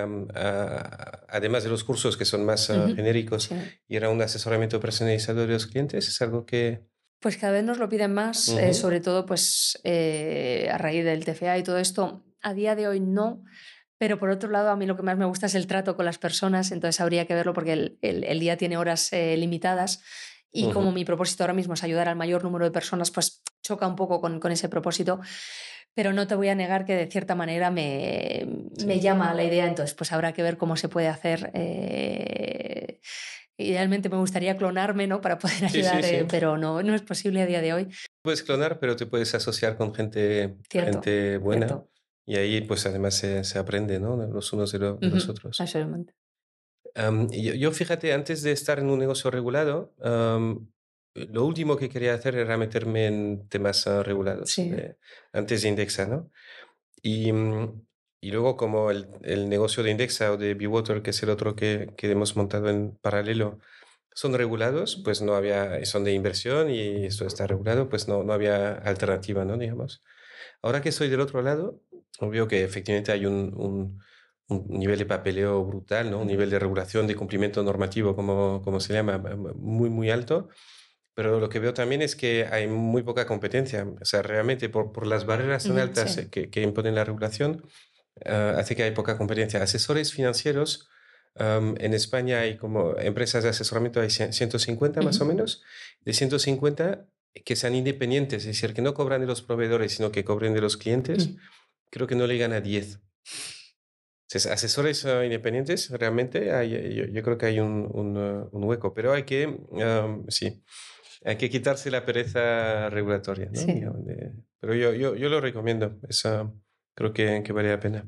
a, además de los cursos que son más uh, uh-huh. genéricos, sí. ir a un asesoramiento personalizado de los clientes? ¿Es algo que...? Pues cada vez nos lo piden más, uh-huh. eh, sobre todo pues, eh, a raíz del T F A y todo esto. A día de hoy no. Pero por otro lado, a mí lo que más me gusta es el trato con las personas, entonces habría que verlo porque el, el, el día tiene horas eh, limitadas y uh-huh. como mi propósito ahora mismo es ayudar al mayor número de personas, pues choca un poco con, con ese propósito. pero no te voy a negar que de cierta manera me, sí. me llama la idea, entonces pues habrá que ver cómo se puede hacer. Eh, idealmente me gustaría clonarme, ¿no? Para poder ayudar, sí, sí, sí. Eh, pero no, no es posible a día de hoy. Puedes clonar, pero te puedes asociar con gente, gente buena. Cierto. Y ahí pues además se, se aprende, ¿no? Los unos de, lo, de uh-huh. los otros. Absolutamente. Um, yo, yo fíjate, antes de estar en un negocio regulado, um, lo último que quería hacer era meterme en temas uh, regulados, sí. eh, antes de Indexa, ¿no? Y, y luego como el, el negocio de Indexa o de Bewater, que es el otro que, que hemos montado en paralelo, son regulados, pues no había, son de inversión y esto está regulado, pues no, no había alternativa, ¿no? Digamos. Ahora que estoy del otro lado, veo que efectivamente hay un, un, un nivel de papeleo brutal, ¿no? Un nivel de regulación, de cumplimiento normativo, como, como se llama, muy, muy alto. Pero lo que veo también es que hay muy poca competencia. O sea, realmente por, por las barreras tan altas sí. que, que imponen la regulación, uh, hace que hay poca competencia. Asesores financieros, um, en España hay como empresas de asesoramiento, hay ciento cincuenta uh-huh. más o menos. De ciento cincuenta que sean independientes, es decir, que no cobran de los proveedores, sino que cobren de los clientes, uh-huh. creo que no llegan a diez. Entonces, asesores uh, independientes, realmente hay, yo, yo creo que hay un, un, uh, un hueco, pero hay que, um, sí, hay que quitarse la pereza regulatoria, ¿no? Sí. Digamos, de, pero yo, yo, yo lo recomiendo, esa, creo que, que vale la pena.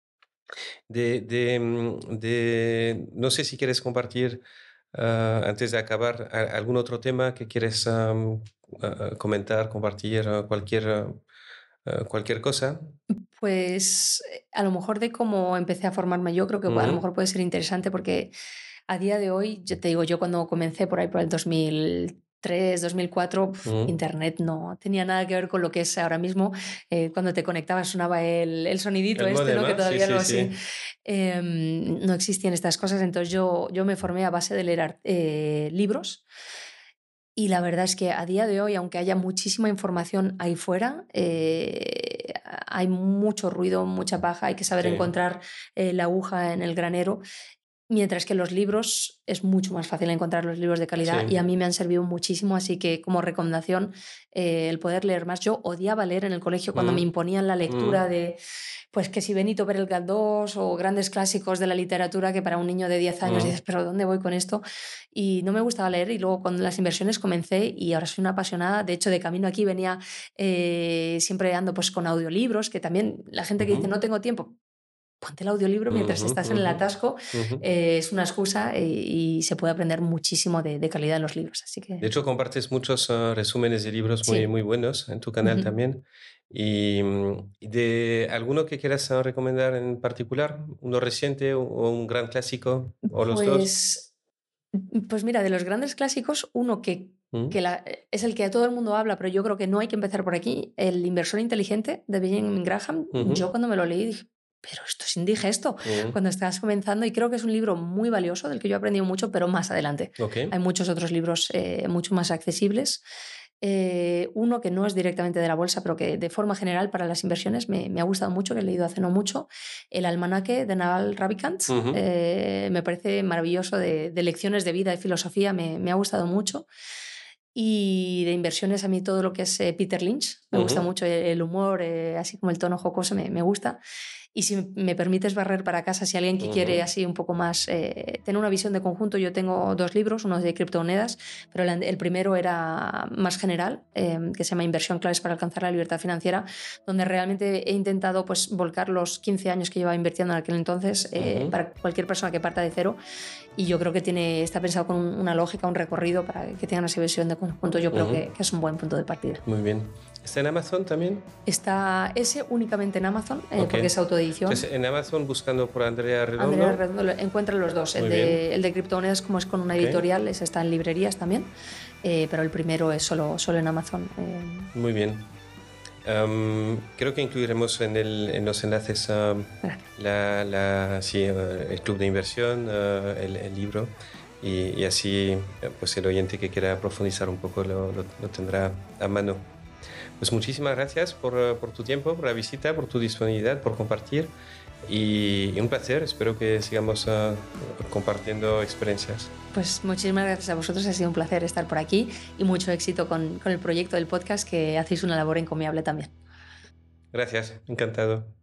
De, de, de, no sé si quieres compartir, uh, antes de acabar, a, algún otro tema que quieres um, uh, comentar, compartir, uh, cualquier, uh, cualquier cosa. Pues a lo mejor de cómo empecé a formarme yo, creo que uh-huh. a lo mejor puede ser interesante porque a día de hoy, yo te digo, yo cuando comencé por ahí por el dos mil tres, dos mil cuatro, uh-huh. Internet no tenía nada que ver con lo que es ahora mismo. Eh, cuando te conectabas sonaba el, el sonidito el este, modelo, ¿no? Que todavía sí, no, sí, sí. sí. Eh, no existían estas cosas. Entonces yo, yo me formé a base de leer eh, libros. Y la verdad es que a día de hoy, aunque haya muchísima información ahí fuera, eh, hay mucho ruido, mucha paja, hay que saber sí. encontrar eh, la aguja en el granero. Mientras que los libros es mucho más fácil encontrar los libros de calidad sí. y a mí me han servido muchísimo, así que como recomendación eh, el poder leer más. Yo odiaba leer en el colegio cuando mm. me imponían la lectura mm. de, pues que si Benito Pérez Galdós o grandes clásicos de la literatura que para un niño de diez años mm. dices, pero ¿dónde voy con esto? Y no me gustaba leer y luego con las inversiones comencé y ahora soy una apasionada. De hecho, de camino aquí venía eh, siempre ando pues con audiolibros, que también la gente que mm. dice no tengo tiempo, ponte el audiolibro mientras uh-huh, estás en el atasco, uh-huh. eh, es una excusa y, y se puede aprender muchísimo de, de calidad en los libros. Así que... De hecho, compartes muchos uh, resúmenes de libros sí. muy, muy buenos en tu canal uh-huh. también. Y de alguno que quieras uh, recomendar en particular, uno reciente o, o un gran clásico, o los pues, dos. Pues mira, de los grandes clásicos, uno que, uh-huh. que la, es el que todo el mundo habla, pero yo creo que no hay que empezar por aquí, El inversor inteligente de Benjamin Graham. Uh-huh. Yo cuando me lo leí dije, pero esto es indigesto, uh-huh. cuando estás comenzando, y creo que es un libro muy valioso, del que yo he aprendido mucho, pero más adelante. Okay. Hay muchos otros libros eh, mucho más accesibles. Eh, uno que no es directamente de la bolsa, pero que de forma general para las inversiones me, me ha gustado mucho, que he leído hace no mucho, El almanaque de Naval Ravikant. Uh-huh. Eh, me parece maravilloso, de, de lecciones de vida y filosofía, me, me ha gustado mucho. Y de inversiones, a mí todo lo que es eh, Peter Lynch, me uh-huh. gusta mucho el humor, eh, así como el tono jocoso, me, me gusta. Y si me permites barrer para casa, si alguien que uh-huh. quiere así un poco más eh, tener una visión de conjunto, yo tengo dos libros, uno de criptomonedas, pero el, el primero era más general, eh, que se llama Inversión, claves para alcanzar la libertad financiera, donde realmente he intentado pues, volcar los quince años que llevaba invirtiendo en aquel entonces eh, uh-huh. para cualquier persona que parta de cero. Y yo creo que tiene, está pensado con una lógica, un recorrido para que tengan esa visión de conjunto. Yo creo uh-huh. que, que es un buen punto de partida. Muy bien. ¿Está en Amazon también? Está ese únicamente en Amazon, eh, okay. porque es autoedición. Entonces, en Amazon, buscando por Andrea Redondo. Andrea Redondo, encuentran los dos. El de, el de criptomonedas, como es con una editorial, okay. ese está en librerías también, eh, pero el primero es solo, solo en Amazon. Eh. Muy bien. Um, creo que incluiremos en, el, en los enlaces um, la, la, sí, uh, el club de inversión, uh, el, el libro, y, y así pues el oyente que quiera profundizar un poco lo, lo, lo tendrá a mano. Pues muchísimas gracias por, por tu tiempo, por la visita, por tu disponibilidad, por compartir, y, y un placer. Espero que sigamos uh, compartiendo experiencias. Pues muchísimas gracias a vosotros, ha sido un placer estar por aquí y mucho éxito con, con el proyecto del podcast, que hacéis una labor encomiable también. Gracias, encantado.